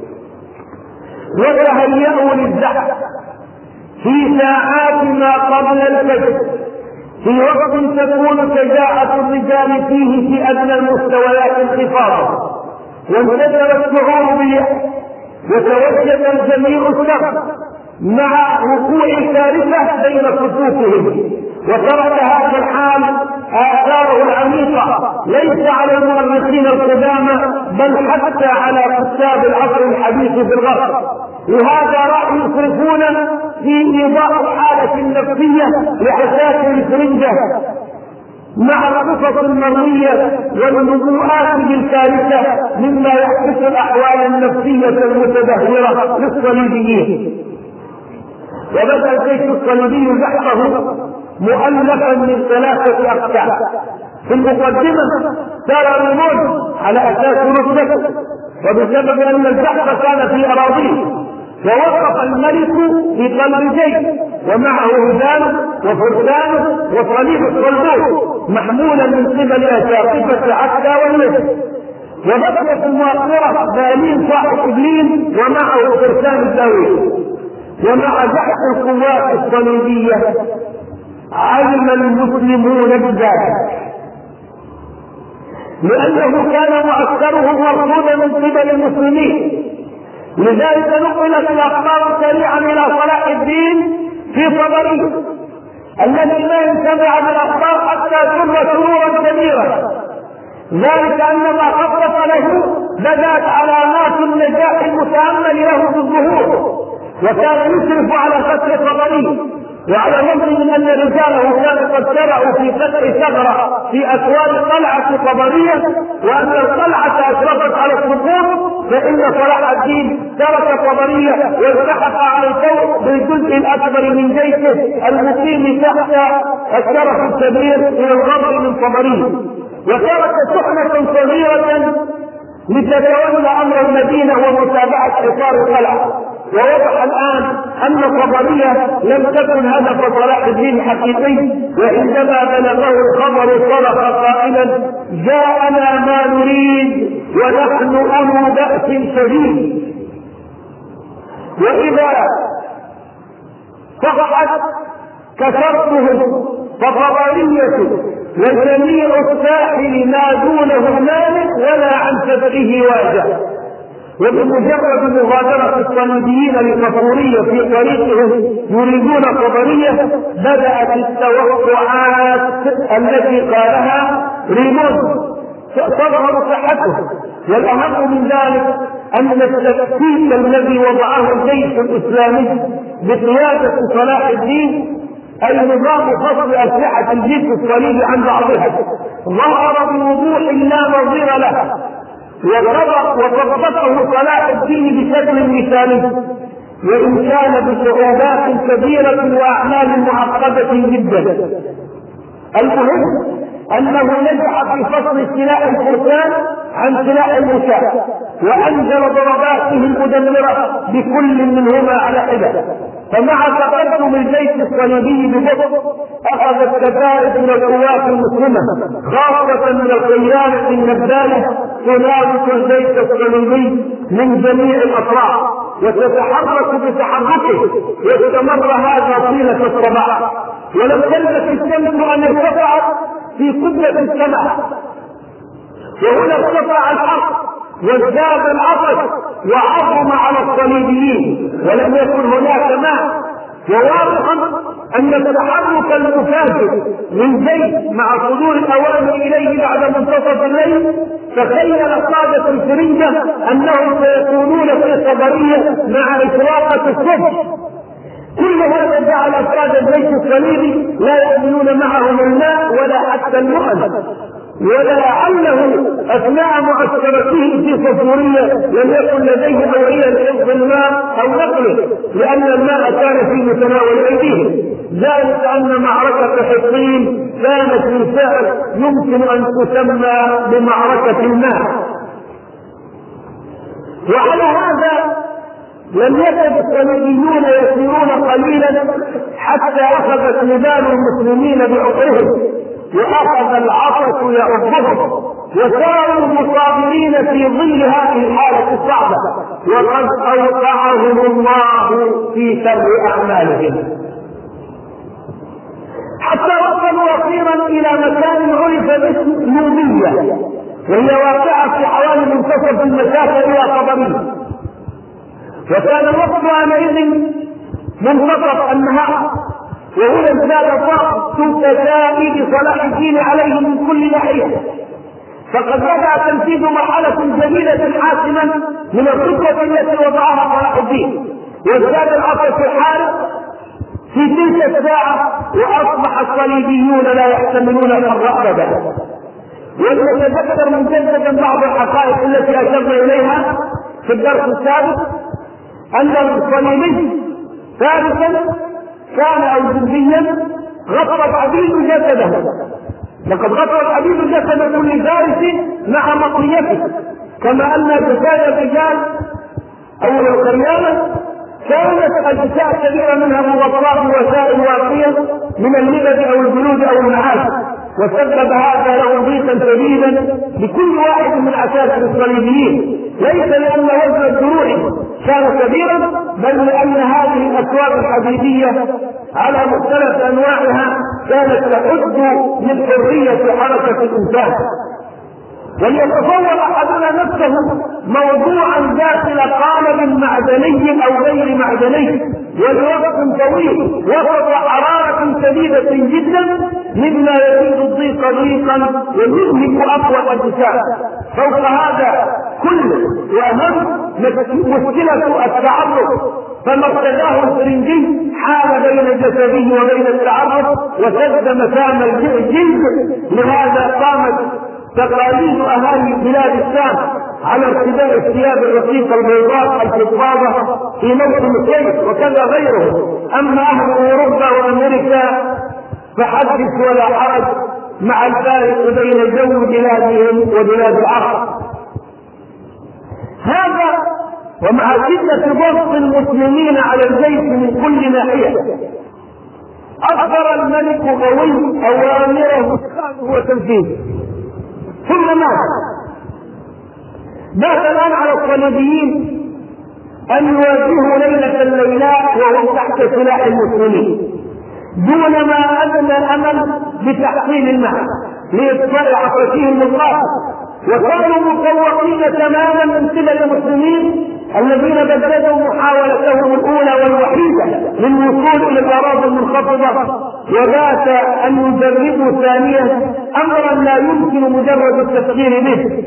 وتهيأوا للزحف في ساعات ما قبل الفجر، في وقت تكون شجاعة الرجال فيه في ادنى المستويات انخفاضا، وانتشر الشعور باليأس، وتوجد الجميع الشر مع وقوع كارثة بين صفوفهم. وترك هذا الحال آثاره العميقة ليس على المؤرخين القدامى بل حتى على كتاب العصر الحديث في الغرب. لهذا راح يصرفون في ايضاح الحالة النفسية لحساسة الفرنجة مع القصص المرئية والنبوءات بالكارثة مما يحدث الاحوال النفسية المتدهورة للصليبيين. وبدأ الجيش الصليبي بحثه مؤلفا من ثلاثة أقسام. في المقدمة سار ريمون على أساس نصرته، وبسبب أن البحث كان في أراضيه، ووقف الملك في قلب الجيش ومعه رجاله وفرسانه وصليب الصلبوت محمولا من قبل أساقفة عكا والمصر، وبقيت المؤخرة بالين صاحب إبلين ومعه فرسان الزاوية. ومع زحف القوات الصليبية علم المسلمون بذلك، لأنه كان معسكره مرصودا من قبل المسلمين. لذلك نقلت الأخبار سريعا إلى صلاح الدين في طبرية الذي لا ينتبع بالأخبار حتى سر سرورا كبيرا، ذلك أن ما خطط له بدأت علامات النجاح المتأمل له في الظهور، وكان يشرف على فتح طبرية، وعلى الرغم من ان رجاله كانوا قد شرعوا في فتح ثغره في اسوار قلعه طبريه، وان القلعه اشرفت على السقوط، فان صلاح الدين ترك طبريه والتحق على الفور بالجزء الاكبر من جيشه المقيم تحت الشرف الكبير الى الغرب من طبريه، وترك شحنه صغيره لتتولى امر المدينه ومتابعه حصار القلعه. ووضح الآن أن طبرية لم تكن هدف صلاح الدين الحقيقي، وعندما بلغه الخبر صرخ قائلا: جاءنا ما نريد ونحن أولو بأس شديد. وإذا صحت كسرتهم فطبرية وجميع الساحل ما دونه مالك ولا عن سببه واجه. وبمجرد مغادرة الصليبيين للكفورية في طريقهم يريدون طبرية بدأت التوقعات التي قالها ريمون تظهر صحته. والأهم من ذلك أن التكتيك الذي وضعه الجيش الإسلامي بقيادة صلاح الدين أي نظام فصل أسلحة الجيش الصليبي عن بعضها ظهر بوضوح لا نظير له، وضبطه صلاح الدين بشكل مثالي، وإن كان بصعوبات كبيرة وأعمال معقدة جدا. المهم أنه نجح في فصل سلاح الفرسان عن سلاح المشاة، وأنزل ضرباته المدمرة بكل منهما على حدة. فمع تقدم الجيش الصليبي ببطء أخذت كتائب من القوات المسلمة خاصة من القيادة النبالة تناوش الجيش الصليبي من جميع الأطراف وتتحرك بتحركه، واستمر هذا طيلة الصباح، ولم تلبث الشمس أن ارتفعت في قبلة السماء، وهنا ارتفع الحق وازداد العطش وعظم على الصليبيين ولم يكن هناك ماء. وواضح ان التحرك المفاجئ من جيش مع صدور الاوامر اليه بعد منتصف الليل تخيل قادة الفرنجة انهم سيكونون في طبرية مع اشراقة الصبح. كل هذا جعل افراد الجيش الصليبي لا يحملون معهم الماء ولا حتى المؤن، ولعله اثناء معسكرته في صفورية لم يكن لديه نوعية لحفظ الماء او نقله، لان الماء كان في متناول ايديهم، ذلك ان معركة حطين كانت بالفعل يمكن ان تسمى بمعركة الماء. وعلى هذا لم يكن الصليبيون يسيرون قليلا حتى اخذت نبال المسلمين بعقرهم واخذ العطش يعبهم، وصاروا مصابرين في ظل هذه الحالة الصعبة، وقد اوقعهم الله في شر اعمالهم حتى وصلوا اخيرا الى مكان عرف باسم نوبية، وهي واقعة في حوالي منتصف المسافة الى طبرية. وكان الوقت آنئذ منتصف النهار، وهنا ازداد ضغط تكائد صلاح الدين عليه من كل ناحية، فقد بدأ تنفيذ مرحلة جديدة حاسمة من الخطة التي وضعها صلاح الدين، وازداد العطش الحارق في تلك الساعة، وأصبح الصليبيون لا يحتملون الحر أبدا. ولنتذكر مجددا بعض الحقائق التي أشرنا إليها في الدرس السابق، أن الصليبي فارسا كان أو جنديا غطى العبيد جسده، لقد غطى العبيد جسد كل فارس مع مطيته، كما أن أجساد الرجال أو القريانة كانت أجساد كبيرة منها مغطاة بوسائل واقية من اللبد أو الجلود أو النعاس، وسبب هذا له ضيقا شديدا لكل واحد من عساكر الصليبيين، ليس لأن وزن الجروح كان كبيرا، بل لأن هذه الأسواق الحديدية على مختلف أنواعها كانت تحد من حرية حركة الإنسان. وليتصور أحدنا نفسه موضوعا داخل قالب معدني أو غير معدني ولوقت طويل وسط حرارة شديدة جدا، مما يزيد الضيق ضيقا ويهلك أقوى الأجسام. فوق هذا كله وأهم مشكلة التعرف، فما ارتداه الفرنجي حال بين جسده وبين التعرف وسد مسام الجلد. لهذا قامت تقاليد اهالي بلاد الشام على ارتداء الثياب الرقيقه البيضاء الفضفاضه في موسم الصيف وكذا غيره. اما اهل اوروبا وامريكا فحدث ولا حرج مع الفارق بين جو بلادهم وبلاد العرب. هذا ومع شده ضغط المسلمين على الجيش من كل ناحيه اصدر الملك غوي اوامره اتخاذه وتنفيذه. ثم ماذا؟ بات الآن على الصليبيين أن يواجهوا ليلة الليلات وهم تحت سلاح المسلمين دون ما أدنى الأمل بتحصيل المال لإبطاء عقبتهم القاتل، وكانوا مفوقين تماما من قبل المسلمين الذين بددوا محاولتهم الأولى والوحيدة للوصول إلى الأراضي المنخفضة، وبات أن يجربوا ثانيا أمرا لا يمكن مجرد التفكير به،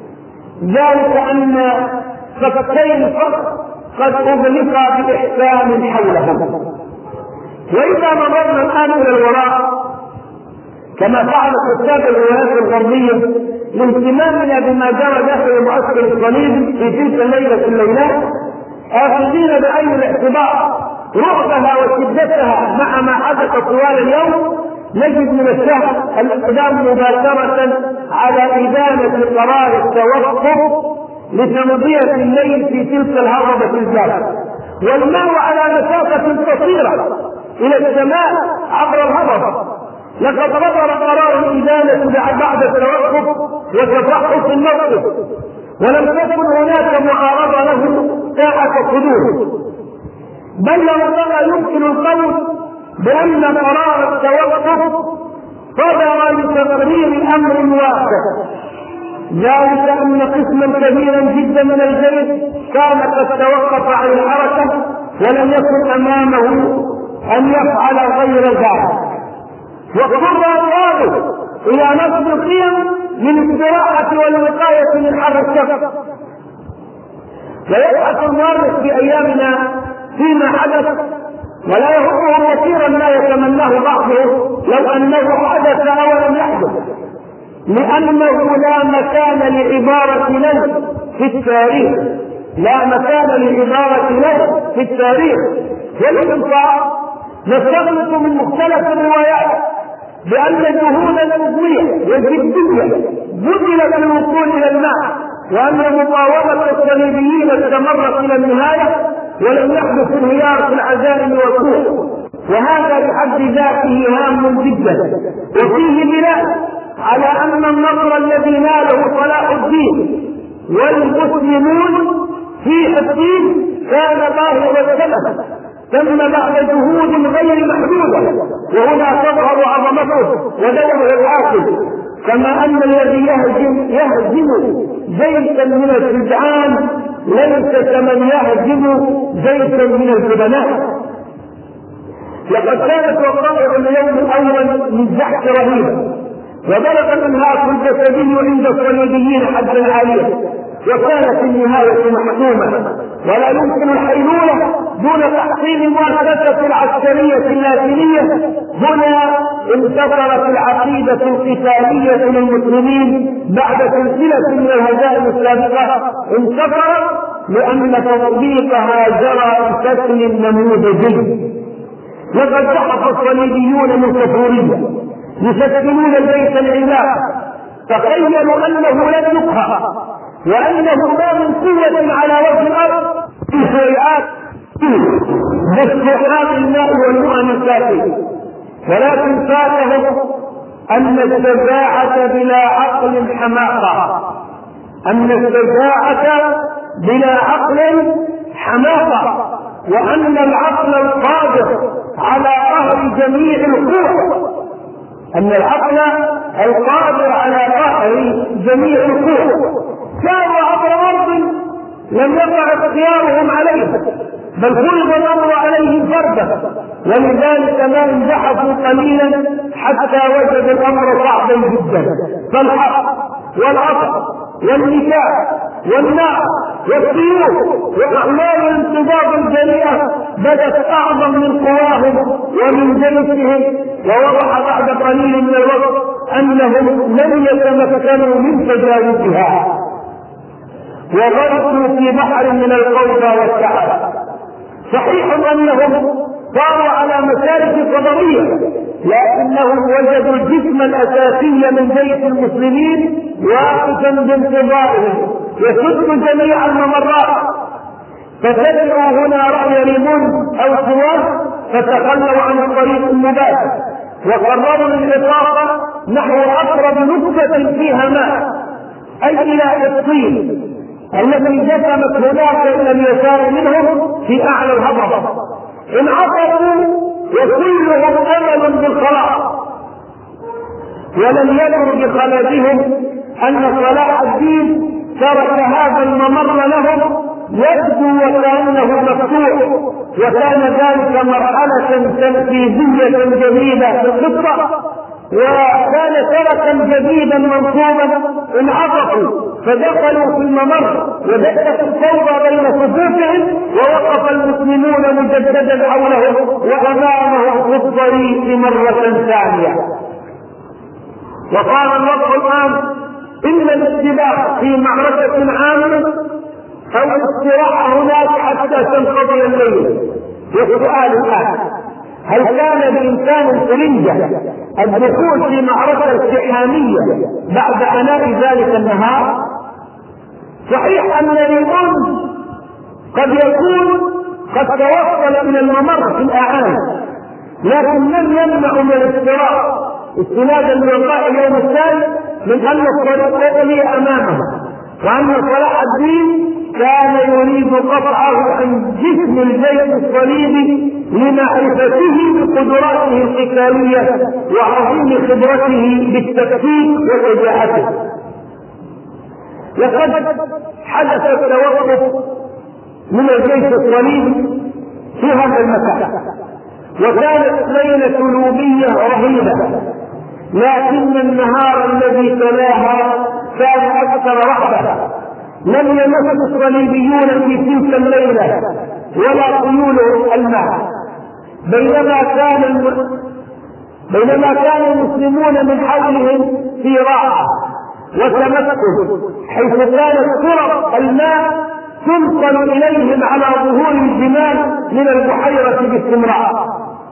ذلك أن صفقتي الفرق قد أغلقا بإحكام حولهم. وإذا نظرنا الآن إلى الوراء كما فعل كتاب الروايات الغربية لاهتمامنا بما جرى داخل المعسكر الصليبي في تلك الليلة الليلات، آخذين بعين الاعتبار رعبها وشدتها مع ما حدث طوال اليوم، نجد من السهل الاقدام مباشرة على إدانة قرار التوقف لتمضية الليل في تلك الهضبة الجافة، والماء على مسافة قصيرة إلى السماء عبر الهضبة. لقد صدر قرار الإدانة بعد التوقف وتفحص الموقف، ولم تكن هناك معارضة له ساعة الحدود، بل لو يمكن القول بأن قرار التوقف صدر لتقرير أمر واحد، ذلك أن قسما كبيرا جدا من الجيش كان قد توقف عن الحركة ولم يكن أمامه أن يفعل غير ذلك، واضطر أطراده إلى نصب القيم للاستراحة والوقاية من حر الشمس. ويبحث المؤرخ في أيامنا فيما حدث ولا يهمه كثيرا ما يتمناه بعضه لو أنه حدث أو لم يحدث، لأنه لا مكان لعبارة له في التاريخ، لا مكان لعبارة له في التاريخ. والإنصاف نستغرق من مختلف الروايات بأن جهود الأموية والجدية بذلت للوصول إلى الماء، وأن مقاومة الصليبيين استمرت إلى النهاية ولم يحدث انهيار في العزائم والكوع، وهذا بحد ذاته هام جدا وفيه بناء على أن النصر الذي ناله صلاح الدين والمسلمون في حطين كان ظاهر السبب تم بعد جهود غير محدودة، وهنا تظهر عظمته ودوره العاقل، كما أن الذي يهزم يهزم جيشا من الشجعان ليس كمن يهزم جيشا من الجبناء. لقد كانت وقائع اليوم الأول من زحف رهيب، وبلغ الانهاك الجسدي عند الصليبيين حدا عاليا، وكانت النهاية محسومة ولا يمكن الحيلولة دون تحصيل المؤسسة العسكرية اللاتينية. هنا انتصرت العقيدة القتالية للمسلمين بعد سلسلة من الهزائم السابقة، انتصرت لأن تطبيقها جرى بشكل نموذجي. لقد سحق الصليبيون من كفورية يشكلون البيت العراق، تخيلوا أنه لن يقهر وأنه ما من قوة على وجه الأرض في شيئات باستحقاق الماء والمؤن الكافي، ولكن فاته أن الشجاعة بلا عقل حماقة، أن الشجاعة بلا عقل حماقة، وأن العقل القادر على قهر جميع القوى، أن العقل القادر على قهر جميع القوى كانوا عبر أرض لم يقع اختيارهم عليها، بل فرض الأمر عليهم فردا، ولذلك ما انزحفوا قليلا حتى وجد الأمر صعبا جدا. فالحق والعصر والنكاح والنار والسيوف وأعمال الانتضاض الجريئة بدت أعظم من قواهم ومن جيشهم، ووضح بعد قليل من الوقت أنهم لم يتمكنوا من تجاوزها، وغرقوا في بحر من الفوضى والتعب. صحيح أنهم صاروا على مسالك قدرية، لكنهم وجدوا الجسم الأساسي من جيش المسلمين واقفا بانتظارهم يسد جميع الممرات، فتبعوا هنا رأي ليمون أو سواه فتخلوا عن الطريق المباشر وقرروا الإطاقة نحو أقرب نقطة فيها ماء، أي إلى الصين التي جسمت هناك إلى اليسار منهم في أعلى الهضبة. انعطفوا وكلهم أمل بالخلاص، ولم يدر بخلدهم أن صلاح الدين ترك هذا الممر لهم يبدو وكأنه مفتوح، وكان ذلك مرحلة تنفيذية جديدة في الخطة، وكان سلكا جديدا منصوبا. انعطفوا فدخلوا في الممر ودكت الفوضى بين صفوفهم، ووقف المسلمون مجددا حولهم وامامهم في الطريق مرة ثانية. وقال الوضع الآن إن الاشتباك في معركة عامة أو الاستراحة هناك حتى تنقضي الليل. والسؤال الآن هل كان بإمكان الفرنجة الدخول في معركة اقتحامية بعد عناء ذلك النهار؟ صحيح أن ليمون قد يكون قد توصل إلى الممر في الأعان، لكن لم يمنع من الاستراحة استنادا لوقائع اليوم الثاني من أن الطريق يلي أمامه، وأن صلاح الدين كان يريد قطعه عن جسم الجيش الصليبي لمعرفته بقدراته القتالية وعظيم خبرته بالتكتيك وشجاعته. لقد حدث التوقف من الجيش الصليبي في هذا المكان، وكانت ليلة لوبية رهيبة، لكن النهار الذي تلاها كان أكثر رحبة. لم يمس الصليبيون في تلك الليلة ولا خيولهم الماء، بينما كان الم... بينما كان المسلمون من حولهم في راحة وتمكن، حيث كانت طرق الماء تنقل إليهم على ظهور الجمال من البحيرة باستمرار.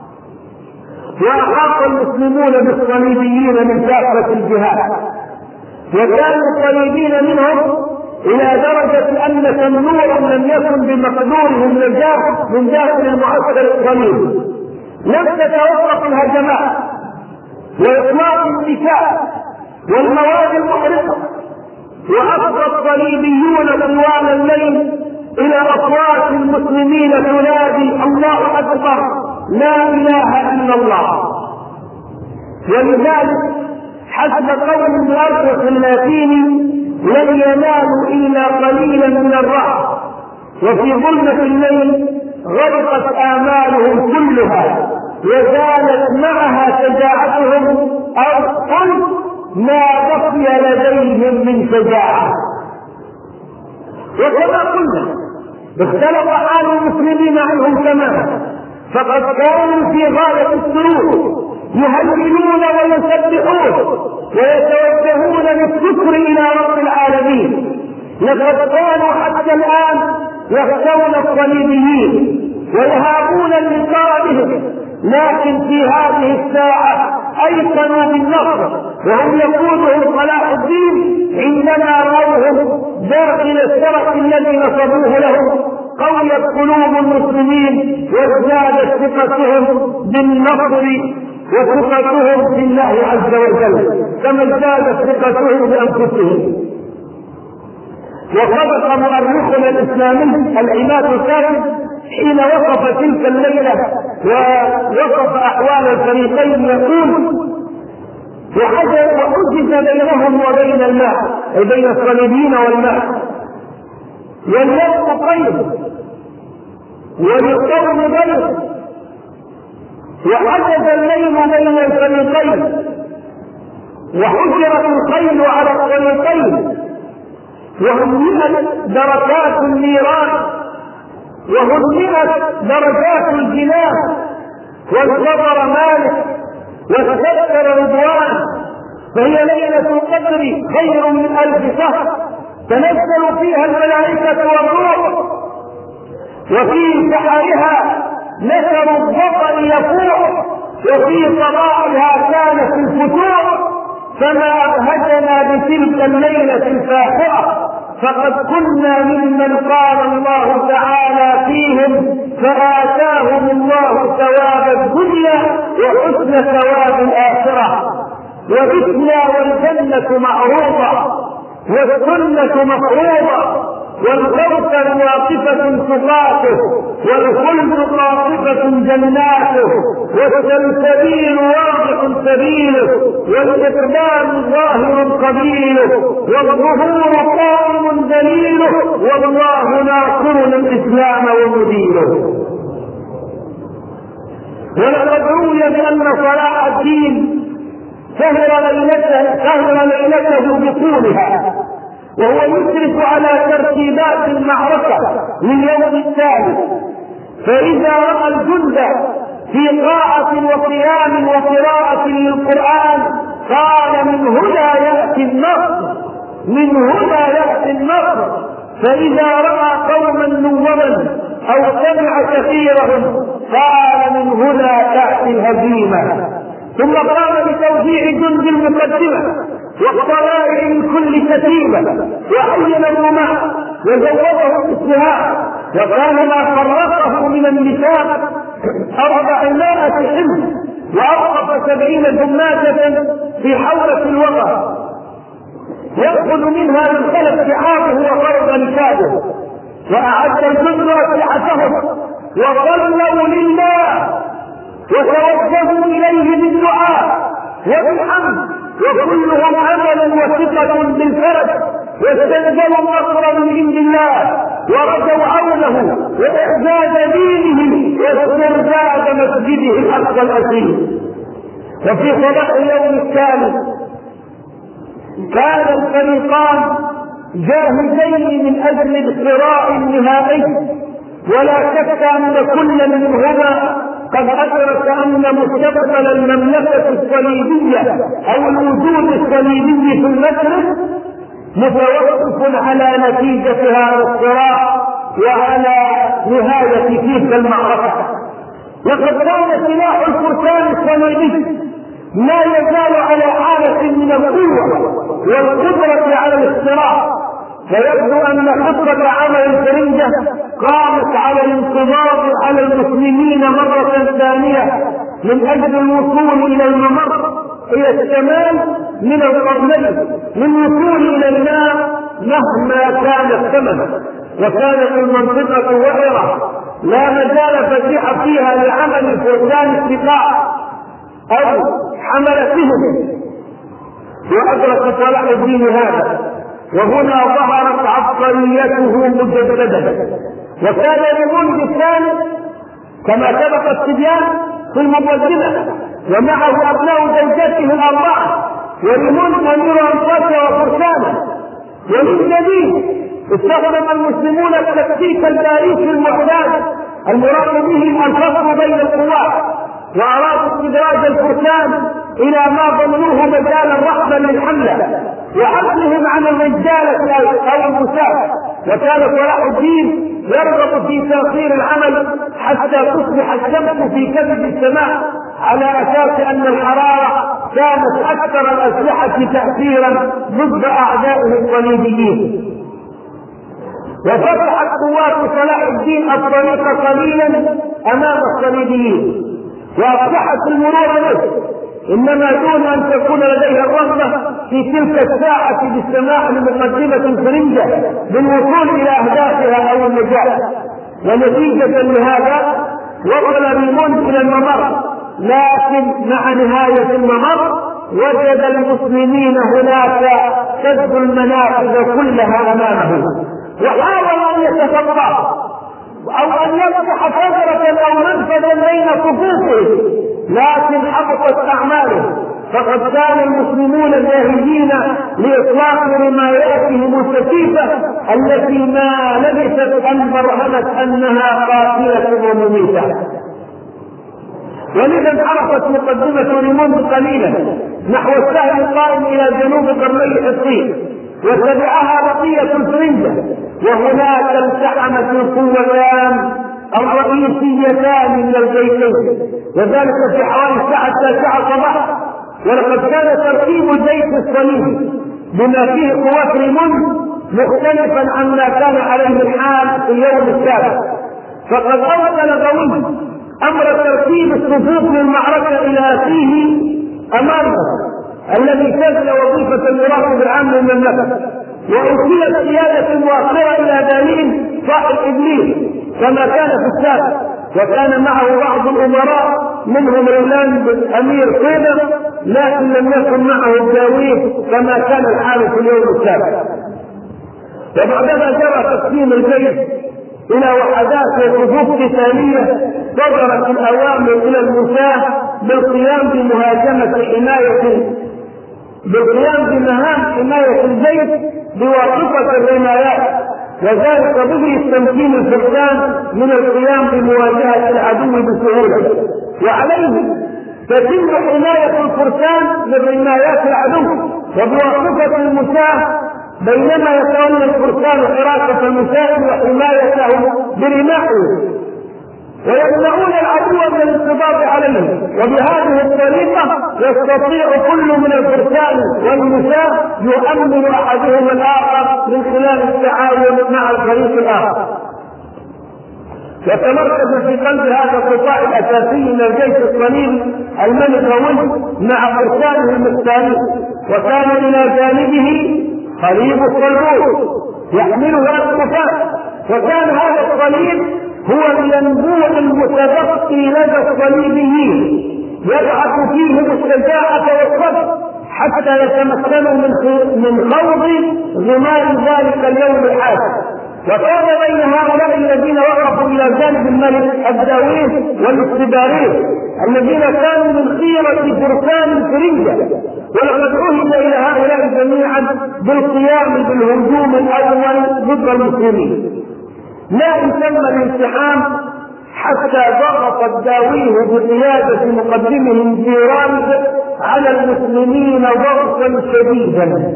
وأحاط المسلمون بالصليبيين من كافة الجهات، وكان الصليبيين منهم إلى درجة أن تنورا لم يكن بمقدورهم نجاة من داخل المعسكر الصليبي. لم تتوقف الهجمات وإطلاق النساء والمواد المحرقة، وأفضى الصليبيون طوال الليل إلى أصوات المسلمين تنادي الله أكبر لا إله إلا الله. ولذلك حسب قول الأرخص اللاتيني لن ينالوا إلا قليلا من الرعب، وفي ظلمة الليل غرقت آمالهم كلها وزالت معها شجاعتهم، أو قل ما بقي لديهم من شجاعة. وكما قلنا اختلف حال المسلمين عنهم تماما، فقد كانوا في غاية السرور يهللون ويسبحون ويتوجهون بالشكر إلى رب العالمين. لقد كانوا حتى الآن يخشون الصليبيين ويهابون اللقاء بهم، لكن في هذه الساعة أيقنوا بالنصر وهم يقودهم صلاح الدين عندما رأوهم داخل الشرف الذي نصبوه لهم. قويت قلوب المسلمين وازدادت ثقتهم بالنصر وثقتهم في الله عز وجل كما ازدادت ثقتهم بأنفسهم. وصدق مؤرخنا الاسلامي العماد الكاظم حين وصف تلك الليله ووصف احوال الفريقين يقول: وحجز بينهم وبين الماء، اي بين الصليبيين والماء، والنفس قيد وللقوم بيت، وحجز الليل بين الفريقين، وحجرت الخيل على الطريقين، وهمئت دركات النيران، وهمئت درجات الجنان، وانتظر مالك واستكثر رضوان، فهي ليلة القدر خير من ألف شهر تنزل فيها الملائكة والروح، وفي سحرها نشر الظفر يفوح، وفي صباحها كانت الفتوح، فما أبهجنا بتلك الليلة الفاخرة، فقد كنا ممن قال الله تعالى فيهم: فآتاهم الله ثواب الدنيا وحسن ثواب الآخرة، وبتنا والجنة معروضة والسنة مفروضة، والكوثر واقفة تقاته، والخلد قاطفة جناته، والسلسبيل واضح سبيله، والإقبال ظاهر قبيله، والظهور قائم دليله، والله ناصر الإسلام ومدينه. ولقد روي بأن صلاح الدين سهر ليلته سهر ليلته بطولها، وهو يشرف على ترتيبات المعركة لليوم الثالث، فإذا رأى الجند في طاعة وقيام وقراءة للقرآن قال: من هنا يأتي النصر، من هنا يأتي النصر. فإذا رأى قوما نوما أو سمع كثيرهم قال: من هنا تأتي الهزيمة. ثم قام بتوزيع جند المقدمة والطلائع من كل كتيبة، وعين الرماة وزوده السهام، وكان ما فرقه من النساء أربعمائة حمل، وأوقف سبعين دماجة في حولة الوطن يأخذ منها من خلف شعابه وفرض نشابه، وأعد الجند أسلحتهم وصلوا لله وتوجهوا إليه بالدعاء وبالحمد، وكلهم امل وثقة بالفرج، واستنزلوا النصر من عند الله، ورجوا عونه واعزاز دينه واسترداد مسجده الاقصى الاصيل. وفي صباح اليوم الثالث كان الفريقان جاهزين من اجل الصراع النهائي، ولا شك ان كل منهما قد أدرك أن مستقبل المملكة الصليبية أو الوجود الصليبي في المشرق متوقف على نتيجة هذا الصراع وعلى نهاية تلك المعركة. لقد كان سلاح الفرسان الصليبي لا يزال على حالة من القوة والقدرة على الاصطراع، فيبدو أن خطة عمل الفرنجة قامت على الانقضاض على المسلمين مرة ثانية من أجل الوصول إلى الممر إلى الشمال من القرنين، للوصول إلى الماء مهما كان الثمن. وكانت المنطقة وعرة لا مجال فسيح فيها لعمل الفرسان الثقاء أو حملتهم، وأدرك صلاح الدين هذا، وهنا ظهرت عبقريته مجددا. وكان لمنذ الثاني كما سبق الصبيان في المقدمة، ومعه أبناء زوجته الأربعة، ولمنذ أمير أنفاسه وفرسانه. وللجديد استخدم المسلمون التكتيك الباريسي المعتاد المراد به الفصل بين القوات، وأرادوا استدراج الفرسان إلى ما ظنوه مجالا رحبا للحملة وعزلهم عن الرجالة أو المساء. وكان صلاح الدين يرغب في تأخير العمل حتى تصبح الشمس في كبد السماء، على أساس أن الحرارة كانت أكثر الأسلحة تأثيرا ضد أعدائه الصليبيين. وفتحت قوات صلاح الدين الطريق قليلا أمام الصليبيين، وأصبحت المرور له، إنما دون أن تكون لديها الرغبة في تلك الساعة بالسماح لمقدمة فرنجة بالوصول إلى أهدافها أو النجاح. ونتيجة لهذا وصل ريموند إلى الممر، لكن مع نهاية الممر وجد المسلمين هناك سد المنافذ كلها أمامه، وحاول أن يتفقه أو أن يفتح ثغرة أو منفذا بين صفوفه، لكن حبطت أعماله، فقد كان المسلمون جاهزين لإطلاق رماياتهم الكثيفة التي ما لبثت أن برهنت أنها قاتلة ومميتة. ولذا انحرفت مقدمة ريموند قليلا نحو السهل القائم إلى جنوب قرني حصين، وتبعها بقية الفرنجة، وهناك التحمت القوتان الرئيسيتان من الجيشين، وذلك في حوالي الساعة التاسعة صباحا. ولقد كان ترتيب الجيش الصليبي بما فيه قوات ريموند مختلفا عما كان عليه الحال في اليوم السابق، فقد أرسل غوي أمر ترتيب الصفوف للمعركة إلى أخيه أمامه الذي شغل وظيفة المراقب العام للمملكة، وأرسلت قيادة مؤخرة إلى دانين صاحب إبليس كما كان في السابق، وكان معه بعض الأمراء منهم رولاند أمير قيدر، لكن لم يكن معه الداويد كما كان الحال في اليوم السابق. وبعدما جرى تقسيم الجيش إلى وحدات وصفوف قتالية، صدرت الأوامر إلى المساة بالقيام بمهاجمة حماية بالقيام بمهام حماية الجيش بواسطة الرمايات، وذلك بغي تمكين الفرسان من القيام بمواجهة العدو بسهولة. وعليه تتم حماية الفرسان من رمايات العدو وبواسطة المساة، بينما يتولى الفرسان حراسة المساء وحمايته برماحه، ويمنعون العدو من الانقضاض عليه. وبهذه الطريقة يستطيع كل من الفرسان والمساة يؤمن أحدهم الآخر من خلال التعاون مع الفريق الآخر. يتمركز في قلب هذا القطاع الأساسي من الجيش الصليبي الملك غوي مع فرسانه المختارين، وكان إلى جانبه خليل الصلبوط يحمله الكفار، وكان هذا الصليب هو الينبوع المتبقي لدى الصليبيين يبعث فيهم الشجاعة والصبر حتى يتمكنوا من خوض غمار ذلك اليوم الحاسم. وكان بين هؤلاء الذين وقفوا إلى جانب الملك الداويد والاستبارين الذين كانوا من خيرة فرسان الفرنجة، ولقد عهد إلى هؤلاء جميعا بالقيام بالهجوم الأول ضد المسلمين. لا تم الانسحاب حتى ضغط الداويه بقيادة مقدمهم جيران على المسلمين ضغطا شديدا،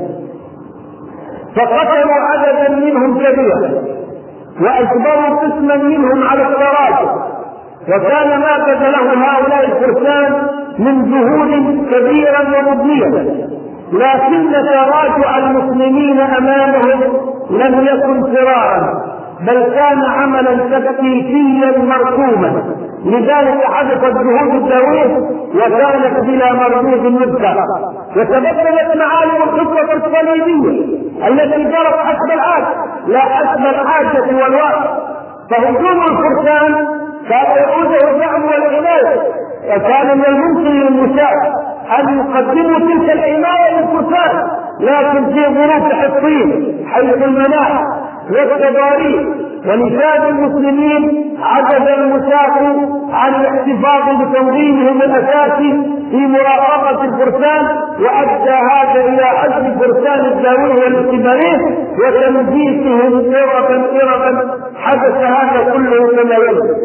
فقتلوا عددا منهم كبيرا واجبروا قسما منهم على التراجع، وكان ما بذله هؤلاء الفرسان من جهود كبيرا ومبنية، لكن تراجع المسلمين امامهم لم يكن فرارا، بل كان عملا تكتيكيا مرسوما. لذلك حدثت جهود الداويه وكانت بلا مردود يبكى، وتبدلت معالم الخطه الصليبيه التي جرت حسب العاده لا حسب الحاجه والواقع. فهجوم الفرسان كان يعوده الدعم والعنايه، وكان من الممكن للمساعد ان يقدموا تلك الحمايه للفرسان، لكن في ظروف حصين حيث المناخ والتضاريس ونفاذ المسلمين عجز المساق عن الاحتفاظ بتنظيمهم الاساسي في مراقبه الفرسان، وادى هذا الى عزل فرسان الداويه والاستباريه وتنجيسهم اربا اربا. حدث هذا كله كما يجب،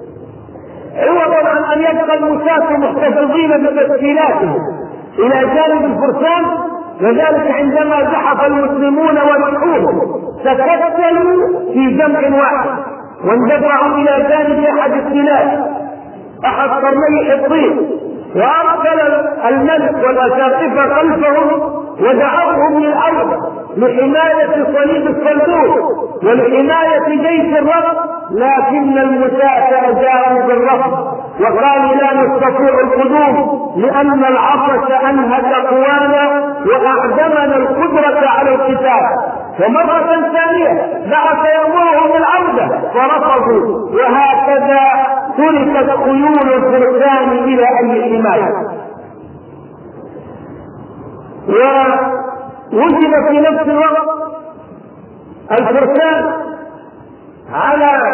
عوضا عن ان يبقى المساق محتفظين بتسجيلاتهم الى جانب الفرسان. وذلك عندما زحف المسلمون والحكومة تكتلوا في جمع واحد واندفعوا الى جانب احد السلاح احد قرني حصين، وارسل الملك والاساقفه خلفهم ودعوهم للارض لحماية صليب الصندوق ولحماية جيش الرفض، لكن المساة أجابوا بالرفض وقالوا لا نستطيع القدوم لأن العطش أنهك قوانا وأعدمنا القدرة على القتال. ومرة ثانية بعث يأمرهم بالعودة فرفضوا، وهكذا تركت خيول الفرسان إلى أي حماية. ووجد في نفس الوقت الفرسان على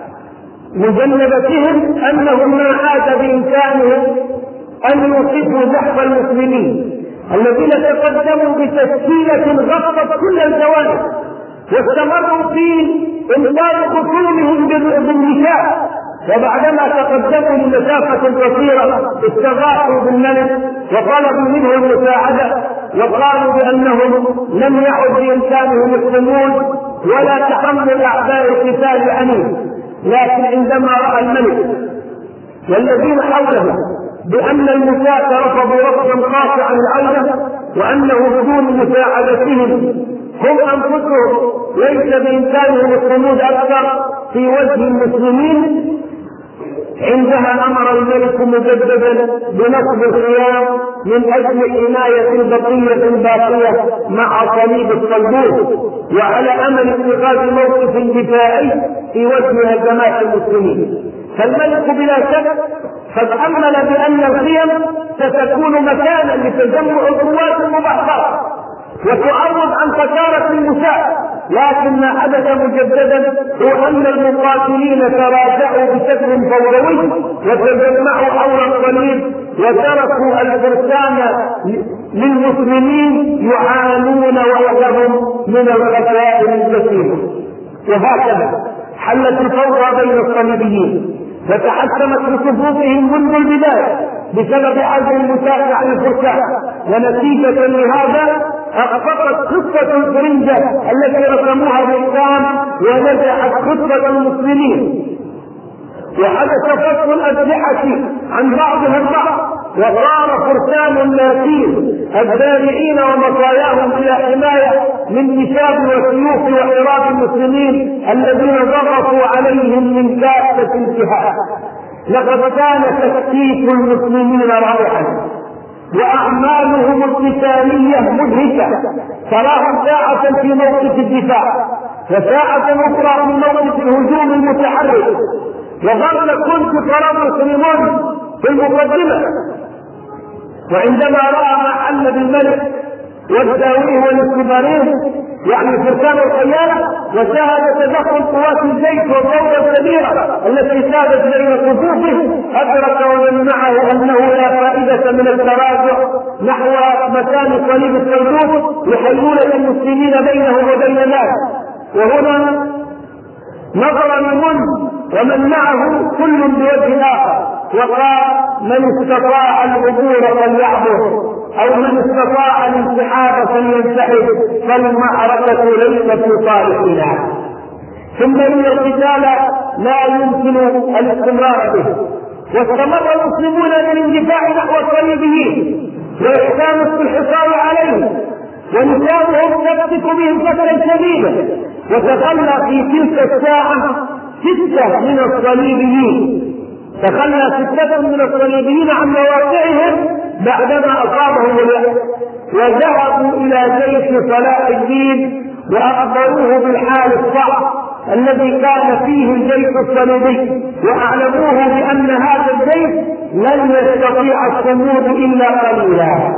مجنبتهم أنهم ما عاد بإمكانهم أن يوقفوا زحف المسلمين الذين تقدموا بتشكيلة غطت كل الجوانب واستمروا في إنقاذ خصومهم بالنساء، وبعدما تقدموا لمسافة قصيرة استغاثوا بالملك وطلبوا منه المساعدة وقالوا بأنهم لم يعد بإمكانهم الصمود ولا تحمل أعداء القتال عنيف. لكن عندما رأى الملك والذين حوله بأن المساة رفضوا رفضا قاطعا العودة وأنه بدون مساعدتهم هم أنفسهم ليس بإمكانهم الصمود أكثر في وجه المسلمين، عندها أمر الملك مجددا بنصب الخيام من أجل حماية بقية باقية مع صليب الصندوق، وعلى أمل اتخاذ موقف دفاعي في وجه هجمات المسلمين. فالملك بلا شك قد أمل بأن الخيم ستكون مكانا لتجمع القوات المبحرة وتعرض عن خسارة المساء، لكن ما حدث مجددا هو أن المقاتلين تراجعوا بشكل فوري وتجمعوا حول الصليب وتركوا الفرسان للمسلمين يعانون وحدهم من الخسائر الكثيرة. وهكذا حلت الفوضى بين الصليبيين فتحكمت بصفوفهم منذ البداية بسبب عزل المساء عن الفرسان، ونتيجة لهذا أخفقت خطة الفرنجة التي رسموها بإقام ونجحت خطة المسلمين، وحدث فصل الأسلحة عن بعضها البعض وصار فرسان الناسين الدارعين ومطاياهم إلى حماية من نشاب وسيوف وحراب المسلمين الذين ضغطوا عليهم من كافة الجهات. لقد كان تكتيك المسلمين رائعا وأعمالهم القتالية مدهشة، تراهم ساعة في موقف الدفاع وساعة أخرى في موقف الهجوم المتحرك، وظل كل طرف مسلمون في المقدمة. وعندما رأى ما حل بالملك والداويه والاستبارين يعني فرسان الخيانة وشاهد تدخل قوات الجيش والدولة الكبيرة التي سادت بين صفوفه، أدرك ومن معه أنه لا فائدة من التراجع نحو مكان صليب الصندوق لحلولة المسلمين بينه وبين الناس. وهنا نظر المن ومن معه كل بوجه آخر وقال من استطاع العبور فليعبر أو من استطاع الانسحاب فلينسحب، فالمعركة ليست في صالحنا، ثم إن القتال لا يمكن الاستمرار به. واستمر المسلمون بالاندفاع نحو الصليبيين وإحسان الحصار عليهم ونساؤهم تمسك بهم فترة شديدة، وتخلى في تلك الساعة ستة من الصليبيين تخلى ستة من الصليبيين عن مواقعهم بعدما أصابهم اليأس، وذهبوا إلى جيش صلاح الدين وأخبروه بالحال الصعب الذي كان فيه الجيش الصليبي، وأعلموه بأن هذا الجيش لن يستطيع الصمود إلا قليلا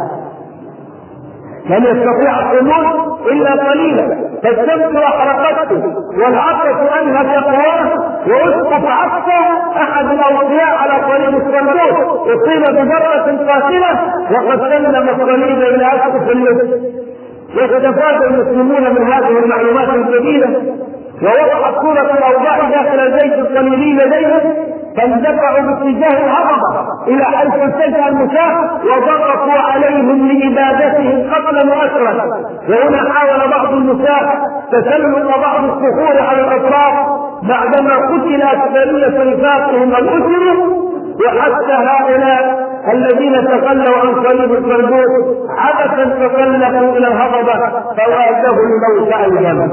لن يستطيع الصمود إلا قليلا فالشمس أحرقته والعطش أنهك قواه، وأسقط عطشه أحد الأوصياء على طريق الصندوق أصيب بجرة قاتلة وقد سلم الصليب إلى أسقف اللص. واستفاد المسلمون من هذه المعلومات الكبيرة ووضعت صورة الأوضاع داخل الجيش الصليبي لديهم، فاندفعوا باتجاه الهضبة إلى حيث التجه المساء وضغطوا عليهم لإبادتهم قتلا وأسرا. وهنا حاول بعض المساء تسلق بعض الصخور على الأطراف بعدما قتل أكثرية رفاقهم الأسر، وحتى هؤلاء الذين تخلوا عن صليب الفردوس عبثا تسلقوا الى الهضبه فواجهوا الموت ايضا.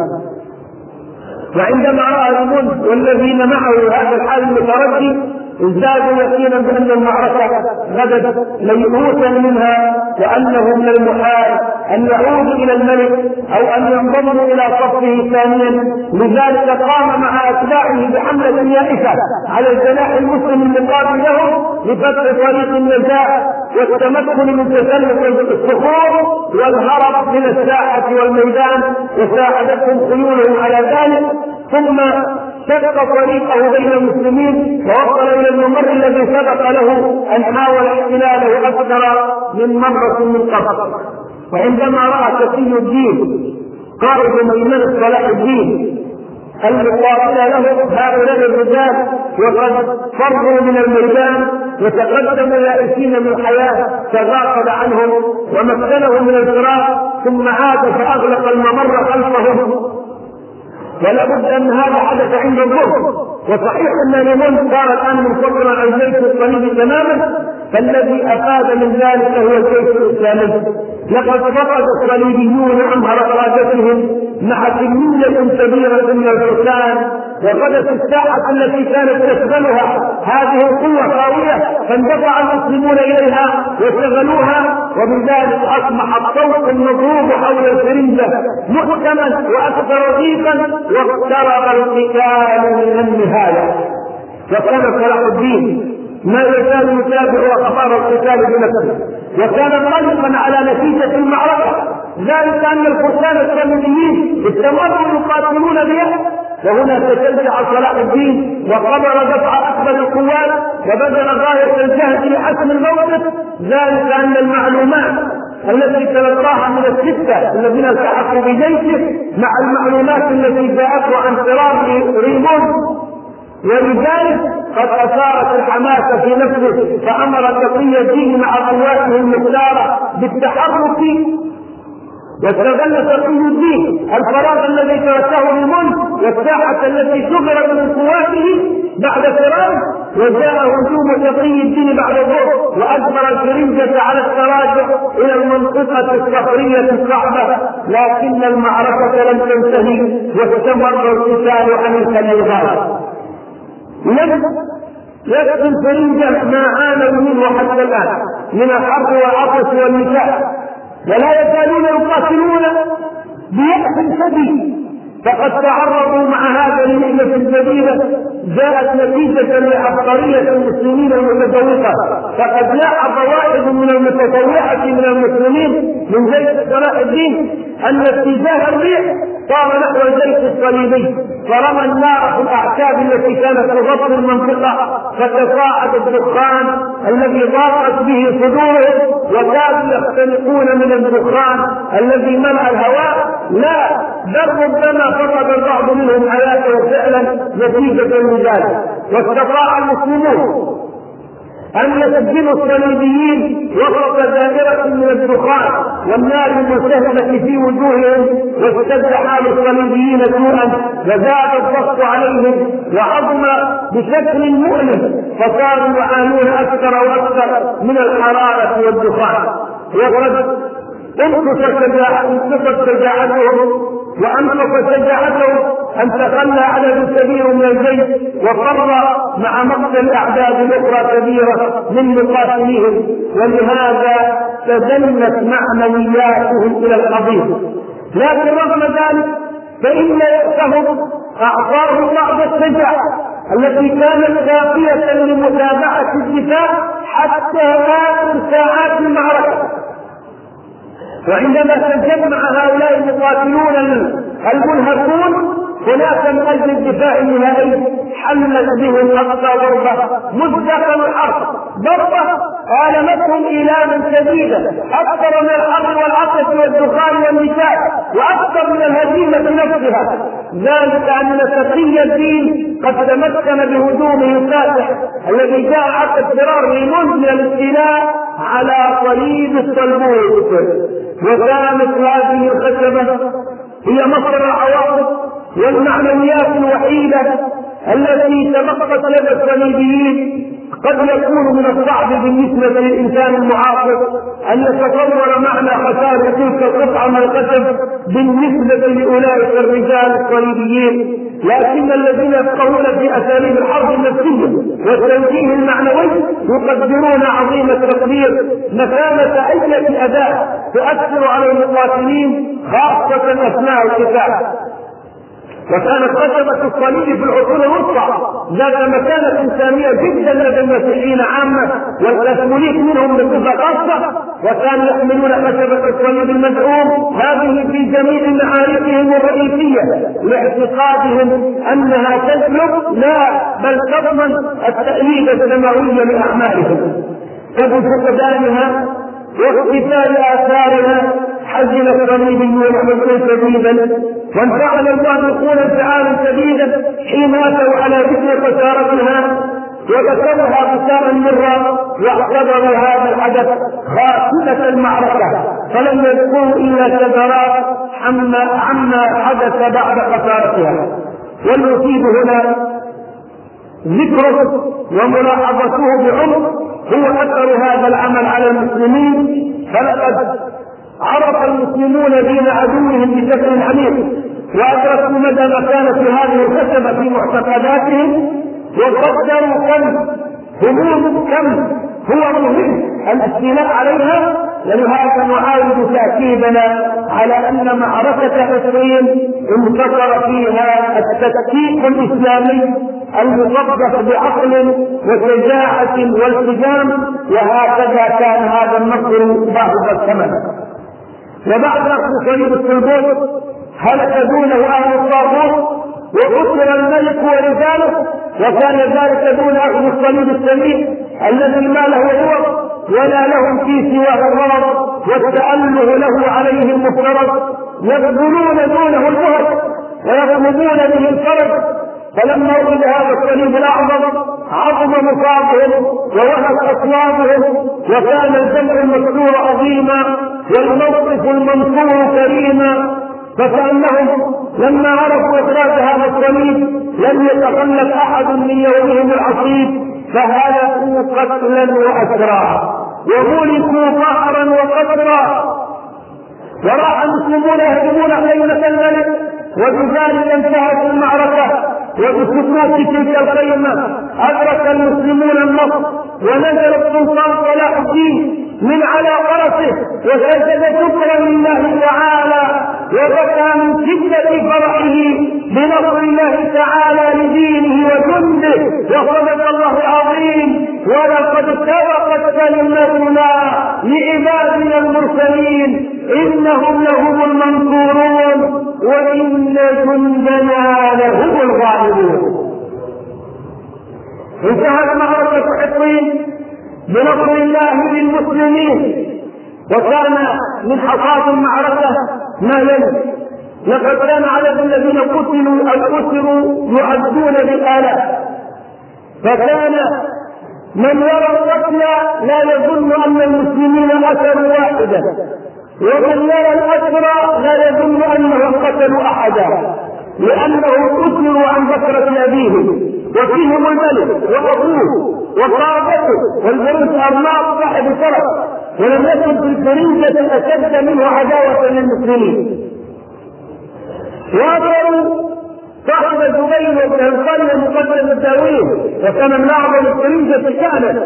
وعندما راى الملك والذين معه هذا الحال المتردي ازدادوا يقينا بان المعركه غدت ميؤوسا منها وانه من المحال ان يعودوا الى الملك او ان ينضموا الى صفه ثانيا. لذلك قام مع اتباعه بحمله يائسه على الجناح المسلم المقابل له لفتح طريق النجاه والتمكن من تسلق الصخور والهرب من الساحه والميدان، وساعدتهم خيولهم على ذلك. ثم شق طريقه بين المسلمين ووصل الى الممر الذي سبق له ان حاول احتلاله اكثر من مره من قبل. وعندما راى تقي الدين قائد ميمنه صلاح الدين المقابل له هؤلاء الرجال وقد فروا من الميدان وتقدموا يائسين من الحياه تغافل عنهم ومكنهم من الفراق، ثم عاد فاغلق الممر خلفهم. ولا بد ان هذا حدث عند الظهر. وصحيح ان نيمون صار الان منفصلا عن جيش الصليب تماما، فالذي افاد من ذلك هو الجيش الاسلامي. لقد فقد الصليبيون امهر قادتهم مع كميه كبيره من الفرسان، وغدت الساحه التي كانت تشغلها هذه القوه خاويه، فاندفع المسلمون اليها وشغلوها، وبذلك اصبح الصوت المضروب حول الفرنجه محكما واكثر ضيقا واقترب القتال من النهايه. وكان صلاح الدين ما يزال يتابع اخبار القتال بنفسه، وكان قلقا على نتيجه المعركه، ذلك ان الفرسان الصليبيين استمروا يقاتلون بها. وهنا تشجع صلاح الدين وقرر دفع اكبر القوات وبذل غايه الجهد لحسم الموقف، ذلك ان المعلومات التي تلقاها من السته الذين التحقوا بجيشه مع المعلومات التي جاءته عن فرار ريمون ولذلك قد اثارت الحماسه في نفسه، فامر تقي الدين مع قواته المختاره بالتحرك. واستغل تقي الدين الفراغ الذي تركه الملك والساحه التي شغلت من قواته بعد فراغ، وجاء هجوم تقي الدين بعد الظهر واجبر الفرنجه على التراجع الى المنطقه الصخريه الصعبه، لكن المعركه لم تنتهي واستمر القتال عن الخليفه. لم يكفي الفرنجه ما عانوا منه حتى الان من الحرب والعطش والنكاح، ولا يزالون يقاتلون بيأس شديد، فقد تعرضوا مع هذا لمهنة جديدة جاءت نتيجة لعبقرية المسلمين المتفوقة. فقد لاحظ واحد من المتطوعة من المسلمين من جيش صلاح الدين أن اتجاه الريح صار نحو الجيش الصليبي، فرمى النار في الأعشاب التي كانت تغطي المنطقة، فتصاعد الدخان الذي ضاقت به صدورهم وكادوا يختنقون من الدخان الذي ملأ الهواء. لا بل ربما فقد البعض منهم حياته فعلا نتيجة لذلك. واستطاع المسلمون أن يسجلوا الصليبيين وسط دائرة من الدخان والنار الملتهبة في وجوههم، واشتد حال الصليبيين سوءا وزاد الضغط عليهم وعظم بشكل مؤلم، فصاروا يعانون أكثر وأكثر من الحرارة والدخان. وقد انقصت شجاعتهم وانقص شجاعتهم ان تخلى عدد كبير من الجيش وفر مع مقتل اعداد اخرى كبيره من مقاتليهم، ولهذا تدنت معنوياتهم الى القضيه. لكن رغم ذلك فان يأسهم اعطاهم بعض الشجاعه التي كانت كافيه لمتابعه الدفاع حتى اخر ساعات المعركه. وعندما تجمع هؤلاء المقاتلون المنهكون هناك من اجل الدفاع النهائي حلت بهم اقصى ضربه مزدقا الحرب، ضربه آلمتهم إيلاما شديدا اكثر من الحر والعطش والدخان والنشاء واكثر من الهزيمه نفسها، ذلك ان تقي الدين قد تمكن بهجومه الفاتح الذي جاء عقب فرار ريمون من الاستيلاء على صليب الصلبوت. وكانت هذه الخشبه هي مصدر العواطف والمعنويات الوحيده التي تبقت لدى الصليبيين قد يكون من الصعب بالنسبة للإنسان المعاصر أن يتصور معنى خسارة تلك القطعة من الخشب بالنسبة لأولئك الرجال الصليبيين، لكن الذين يفقهون في أساليب الحرب النفسية والتوجيه المعنوي يقدرون عظيم التقدير مكانة أي أداة تؤثر على المقاتلين خاصة أثناء القتال. وكانت خشبة الصليب في العصور الوسطى ذات مكانة سامية جدا لدى المسيحيين عامة والكاثوليك منهم بصفة خاصة، وكانوا يحملون خشبة الصليب المزعوم هذه في جميع معاركهم الرئيسية لاعتقادهم أنها تسلب لا بل تضمن التأييد السماوي لأعمالهم. فبفقدانها واختفاء آثارها حزن الصليبيون حزنا شديدا، وانفعل المؤرخون انفعالا شديدا حين اتوا على ذكر خسارتها وذكرها بكاء مرا واعتبروا هذا الحدث خاتمة المعركة، فلم يذكروا الا شذرات عما حدث بعد خسارتها. والمفيد هنا ذكره وملاحظته بعمق هو اثر هذا العمل على المسلمين، فلقد عرف المسلمون دين عدوهم بشكل عميق وادركوا مدى مكانة هذه الخشبة في معتقداتهم، وقدروا كم هموم كم هو مهم الاستيلاء عليها. ولهذا نعاود تأكيدنا على أن معركة حطين انتصر فيها التكتيك الإسلامي المطبق بعقل وشجاعة والتزام، وهكذا كان هذا النصر باهظ الثمن. وبعد نصر صليب السلبوت هلك دونه أهل الطاغوت وقتل الملك ورجاله، وكان ذلك دون أخذ الصليب السليم الذي ما له عوض ولا لهم في سواه الغرض والتأله له عليهم مفترض، يبذلون دونه الجهد ويطلبون به الفرج. فلما وجد هذا الصليب الأعظم عظم مصابهم ووهت أصواتهم، وكان الجمع المكسور عظيما والموقف المنصور كريما، فكأنهم لما عرفوا إخراج هذا الصليب لم يتخلف أحد من يومهم العصيب، فهلكوا قتلا وأسرا وملكوا قهرا وقدرا. وراح المسلمون يهجمون حينة الملك، وبذلك انتهت المعركة. وبسقوط تلك الخيمة أدرك المسلمون النصر، ونزل السلطان صلاح الدين من على فرسه وسجد شكرا لله تعالى، وبكى من شدة فرحه بنصر الله تعالى لدينه وجنده، وصدق الله العظيم: ولقد سبقت كلمتنا لعبادنا المرسلين إنهم لهم المنصورون وإن جندنا لهم الغالبون. انتهت معركة حطين بنصر الله للمسلمين، وكان من حصاد المعركة ما يلي: لقد كان عدد الذين قتلوا أو أسروا يعدون بالآلاف، فكان من يرى القتل لا يظن أن المسلمين قتلوا واحدا، ومن يرى الأسرى لا يظن أنهم قتلوا أحدا، لأنهم أسروا عن بكرة أبيهم، وفيهم الملك وأبوه وقادته والبرنس أرناط صاحب الشرف، ولم يكن في الفرنجة أشد منه عداوة للمسلمين. وأبروا صاحب الزبير بن القرية مقدم الداوين، وكان من أعظم الفرنجة شأنا،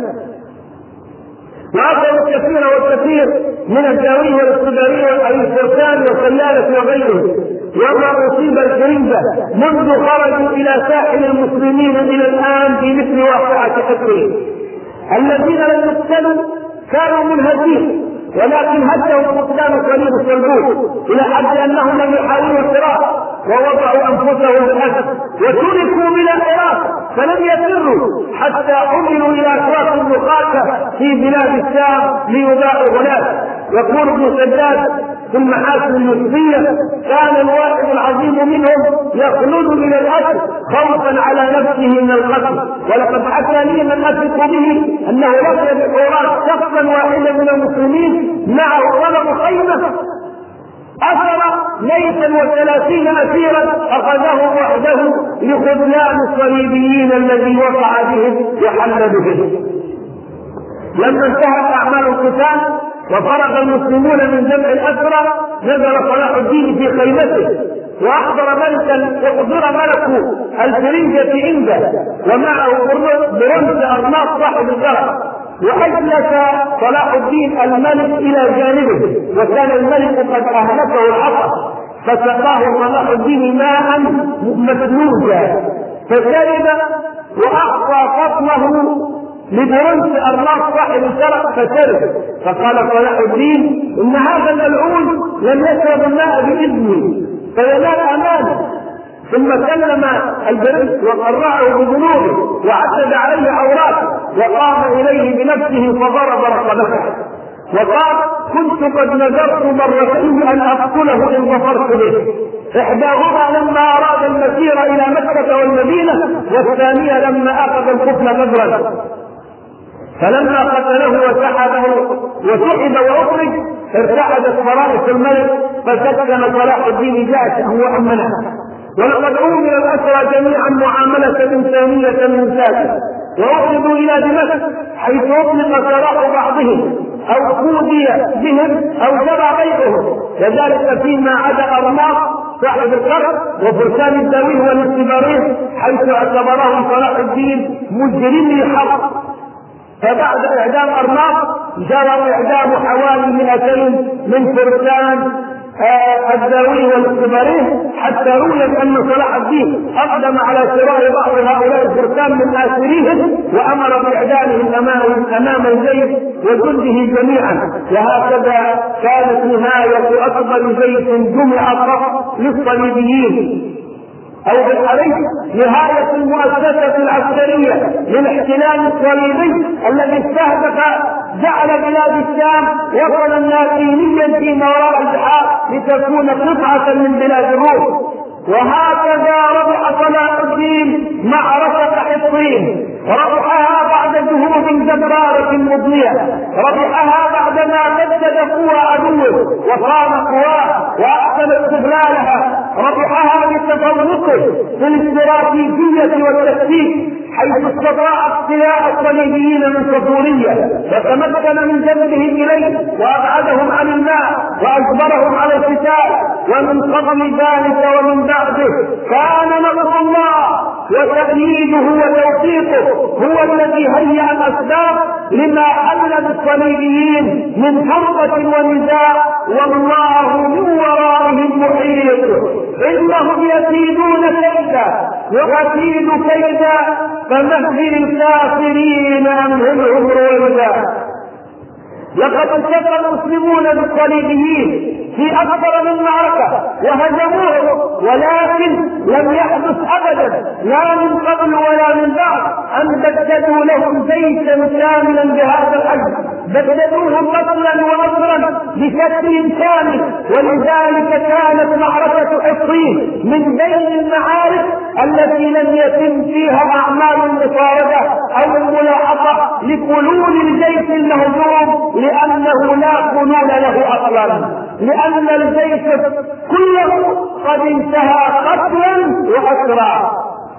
وأخذوا الكثير والكثير من الداوين والسبارية والفرسان والسيارة وغيره. وما أصيب الفرنجة منذ خرجوا إلى ساحل المسلمين إلى الآن في مثل واقعة حطين. الذين لم يقتلوا كانوا منهزين، ولكن هدهم فقدان صليب السلبوت إلى حد أنهم لم يحاولوا الفراق ووضعوا أنفسهم بالأسف وتركوا بلا حراك، فلم يفروا حتى حملوا إلى أسواق النقاة في بلاد الشام ليباعوا هناك. يقول ابن سداد في المحاسن اليوسفية: كان الواحد العظيم منهم يخلد من الأسر خوفا على نفسه من القتل. ولقد حكى لي من أثق به أنه لقي بحوارات شخصا واحدا من المسلمين معه طلب خيمة أسر ميتا وثلاثين أسيرا أخذه وحده لخذلان الصليبيين الذي وقع بهم وحل بهم. لما انتهت أعمال القتال وفرغ المسلمون من جمع الأسرى نزل صلاح الدين في خيمته وأحضر ملكا يحضر ملك الفرنجة عنده ومعه برنس أرناط صاحب الشرف، وأجلس صلاح الدين الملك إلى جانبه وكان الملك قد أهلكه العطش فسقاه صلاح الدين ماء مسلوجا فشرب وأعطى فضله لبرنس أرناط صاحب الشرف فشرب. فقال صلاح الدين إن هذا الملعون لم يشرب الماء بإذني فينال أمانه. ثم كلم البرنس وقرعه بذنوبه وعدد عليه عوراته وقام إليه بنفسه فضرب رقبته وقال كنت قد نذرت مرتين أن أقتله إن ظفرت به، إحداهما لما أراد المسير إلى مكة والمدينة والثانية لما أخذ القتل نذرا. فلما قتله وسحبه وسحب وأخرج ارتعدت فرائص الملك فسكن صلاح الدين جأشه وأمنه. ولقد عومل الأسرى جميعا معاملة إنسانية من ذاته وأخذوا إلى دمشق حيث أطلق سراح بعضهم أو قودي بهم أو جرى بيعهم، وذلك فيما عدا أرناط صاحب القرن وفرسان الداويه والاستبارين حيث اعتبرهم صلاح الدين مجرمي حرب. فبعد إعدام أرناط جرى إعدام حوالي مئتين من فرسان الداويه والاستبارين حتى رويت أن صلاح الدين أقدم على شراء بعض هؤلاء الفرسان من آسريهم وأمر بإعدامهم أمام الجيش وجنده جميعا. وهكذا كانت نهاية أكبر جيش جمع قط للصليبيين أو بالحري نهاية المؤسسة العسكرية للاحتلال الصليبي الذي استهدف جعل بلاد الشام وطنا لاتينيا فيما وراء البحار لتكون قطعة من بلاد الروم. وهكذا ربح صلاح الدين معركة حطين، ربحها بعد جهود جبارة مضنية، ربحها بعدما بدد قوى عدوه وقام قواه وأحسن استغلالها، ربحها بتفوقه في الاستراتيجية والتكتيك حيث استطاع اقتلاع الصليبيين من سفورية وتمكن من جذبهم إليه وأبعدهم عن الماء وأجبرهم على القتال. ومن قبل ذلك ومن بعده كان نصر الله وتأييده وتوفيقه هو الذي هيأ الأسباب لما حل بالصليبيين من فرقة ونزاع والله من ورائهم محيط. إنهم يكيدون كيدا وأكيد كيدا فمهل الكافرين أمهلهم رويدا. لقد التقى المسلمون بالصليبيين في أكثر من معركة وهزموهم، ولكن لم يحدث أبدا لا من قبل ولا من بعد أن بددوا لهم جيشا كاملا بهذا الحجم، بددوهم قتلا ونصرا بشكل كامل. ولذلك كانت معركة حطين من بين المعارك التي لم يتم فيها أعمال المطاردة أو الملاحقة لفلول الجيش المهزوم، لأنه لا فلول له أصلا، لأن الجيش كله قد انتهى قتلا وأسرا.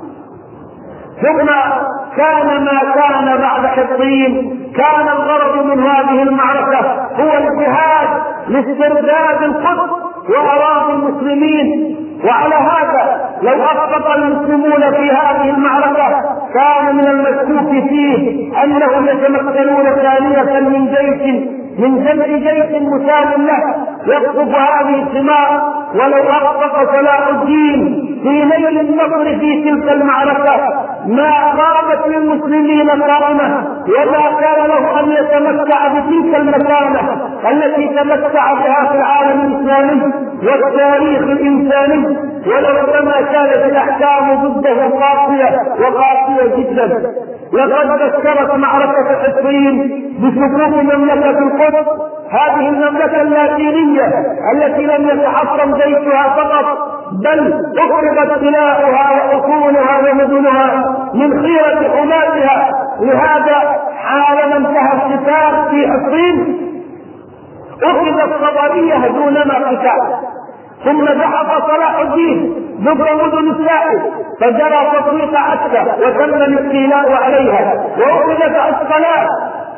ثم كان ما كان بعد حطين كان الغرض من هذه المعركة هو الجهاد لاسترداد القدس وأراضي المسلمين. وعلى هذا لو أسقط المسلمون في هذه المعركة كان من المشكوك فيه أنهم يتمكنون ثانية من جيش من جمع جيش مسالم له يقطف هذه الثمار. ولو أسقط صلاح الدين في نيل النصر في تلك المعركة ما قامت للمسلمين قائمة وما كان له أن يتمتع بتلك المكانة التي تمتع بها في العالم الإسلامي والتاريخ الإنساني، ولربما كانت الأحكام ضده قاسية وقاسية جدا. لقد ذكرت معركة حطين بسقوط مملكة القدس، هذه المملكة اللاتينية التي لم يتحطم جيشها فقط بل أخرجت سلاحها وأصولها ومدنها من خيرة حماتها. لهذا حالما انتهى القتال في حطين أخذت صبرية دونما قتال، ثم بحث صلاح الدين ضد مدن الساحل فجرى تطويق عسكر وتم الاستيلاء عليها وأخذت عسقلان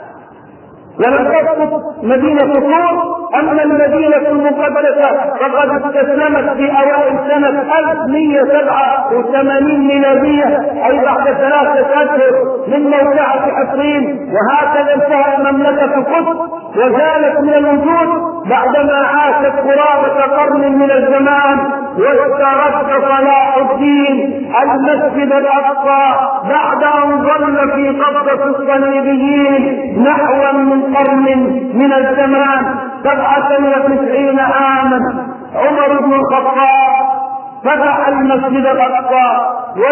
ولم تسقط مدينة طور. أما المدينة المقدسة فقد استسلمت في أوائل سنة ألف ومئة وسبعة وثمانين ميلادية، أي بعد ثلاثة أشهر من موقعة حطين. وهكذا انتهت مملكة القدس وزالت من الوجود بعدما عاشت قرابة قرن من الزمان. واسترد صلاح الدين المسجد الأقصى بعد أن ظل في قبضة الصليبيين نحو من قرن من الزمان، سبعة وتسعين عاما. عمر بن الخطاب فتح المسجد الأقصى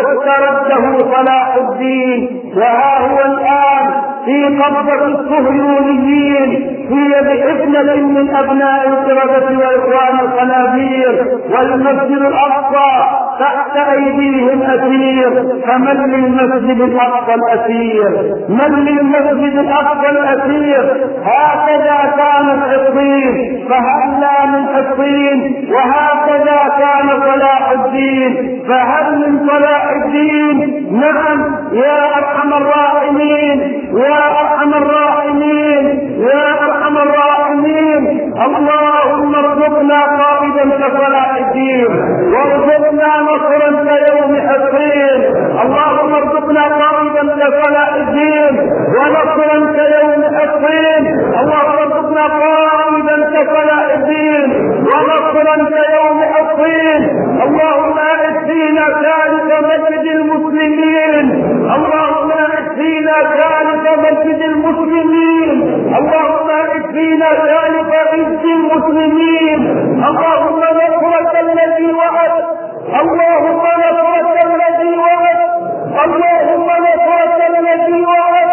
واسترده صلاح الدين، وها هو الآن في قبضة الصهيونيين في يد حفنة من أبناء القردة وإخوان الخنازير، والمسجد الأقصى تحت أيديهم أسير. فمن للمسجد الأقصى الأسير؟ من للمسجد الأقصى الأسير؟ هكذا كانت حطين فهلا من حطين، وهكذا كان صلاح الدين فهل من صلاح الدين؟ نعم يا أرحم الراحمين، يا أرحم الراحمين، يا أرحم الراحمين. اللهم ارزقنا قائدا كصلاح الدين، وارزقنا نصرا كيوم حطين. اللهم ارزقنا قائدا كصلاح الدين ونصرا كيوم حطين. اللهم ارزقنا قائدا كصلاح الدين ونصرا كيوم حطين. اللهم اعد فينا ثالث مسجد المسلمين، اللهم اعد فينا ثالث مسجد المسلمين، اللهم اعد فينا ثالث عز المسلمين. اللهم نصرك الذي وعد، اللهم نصرك الذي وعد، اللهم نصرك الذي وعد.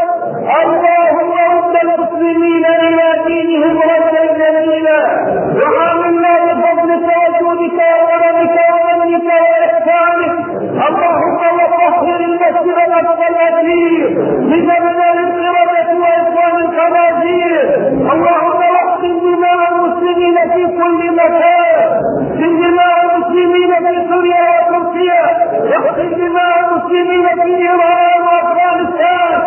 اللهم رد المسلمين الى دينهم ردا جميلا، وعاملنا بفضلك وجودك وكرمك ومنك واحسانك. اللهم وطهر المسجد الاقصى الاثير من ابناء القردة واخوان الخنازير. اللهم واحقن دماء المسلمين في كل مكان، احقن دماء المسلمين في سوريا وتركيا، واحقن دماء المسلمين في ايران وافغانستان،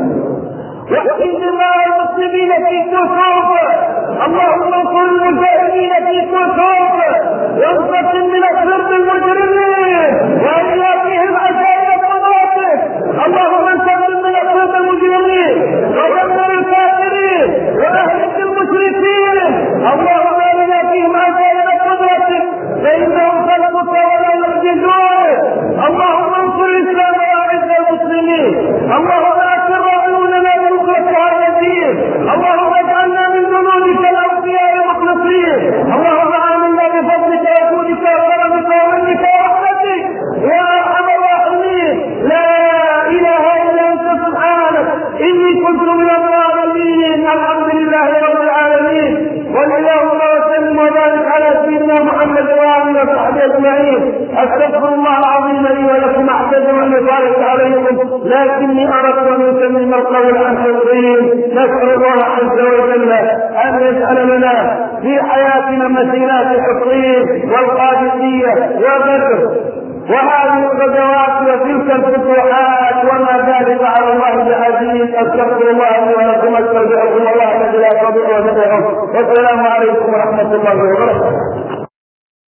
واحقن دماء المسلمين في كوسوف. اللهم انصر المجاهدين في كوسوف وانتقم من الشرك المجرمين وإياكهم عجائب قدرتك. اللهم انتقم من الشرك المجرمين ودمر الكافرين واهلك المشركين. اللهم ارنا فيهم عجائب قدرتك فانهم خلقك ولا يعجزون. اللهم انصر الاسلام واعز المسلمين. اللهم اكثر عيوننا بنصرة هذا الدين. اللهم اجعلنا من جنودك الاوفياء المخلصين. اللهم آمنا بفضلك وجودك وكرمك ومنك ورحمتك يا ارحم الراحمين. لا اله الا انت سبحانك اني كنت من الظالمين. الحمد لله رب العالمين، واللهم وسلم وبارك على سيدنا محمد وآله وصحبه اجمعين. استغفر الله العظيم لي ولكم، اعتذر ان يطالت عليكم لكني اردت ان اتمم القول عن حفظين. نسال الله عز وجل ان يجعل لنا في حياتنا مسيرات حفظين والقادسيه وبدر وهذه الغزوات وتلك الفتوحات وما ذلك على الله بعزيز. استغفر الله لي ولكم، استودعكم الله الذي لا تضيع ودائعه. والسلام عليكم ورحمه الله وبركاته.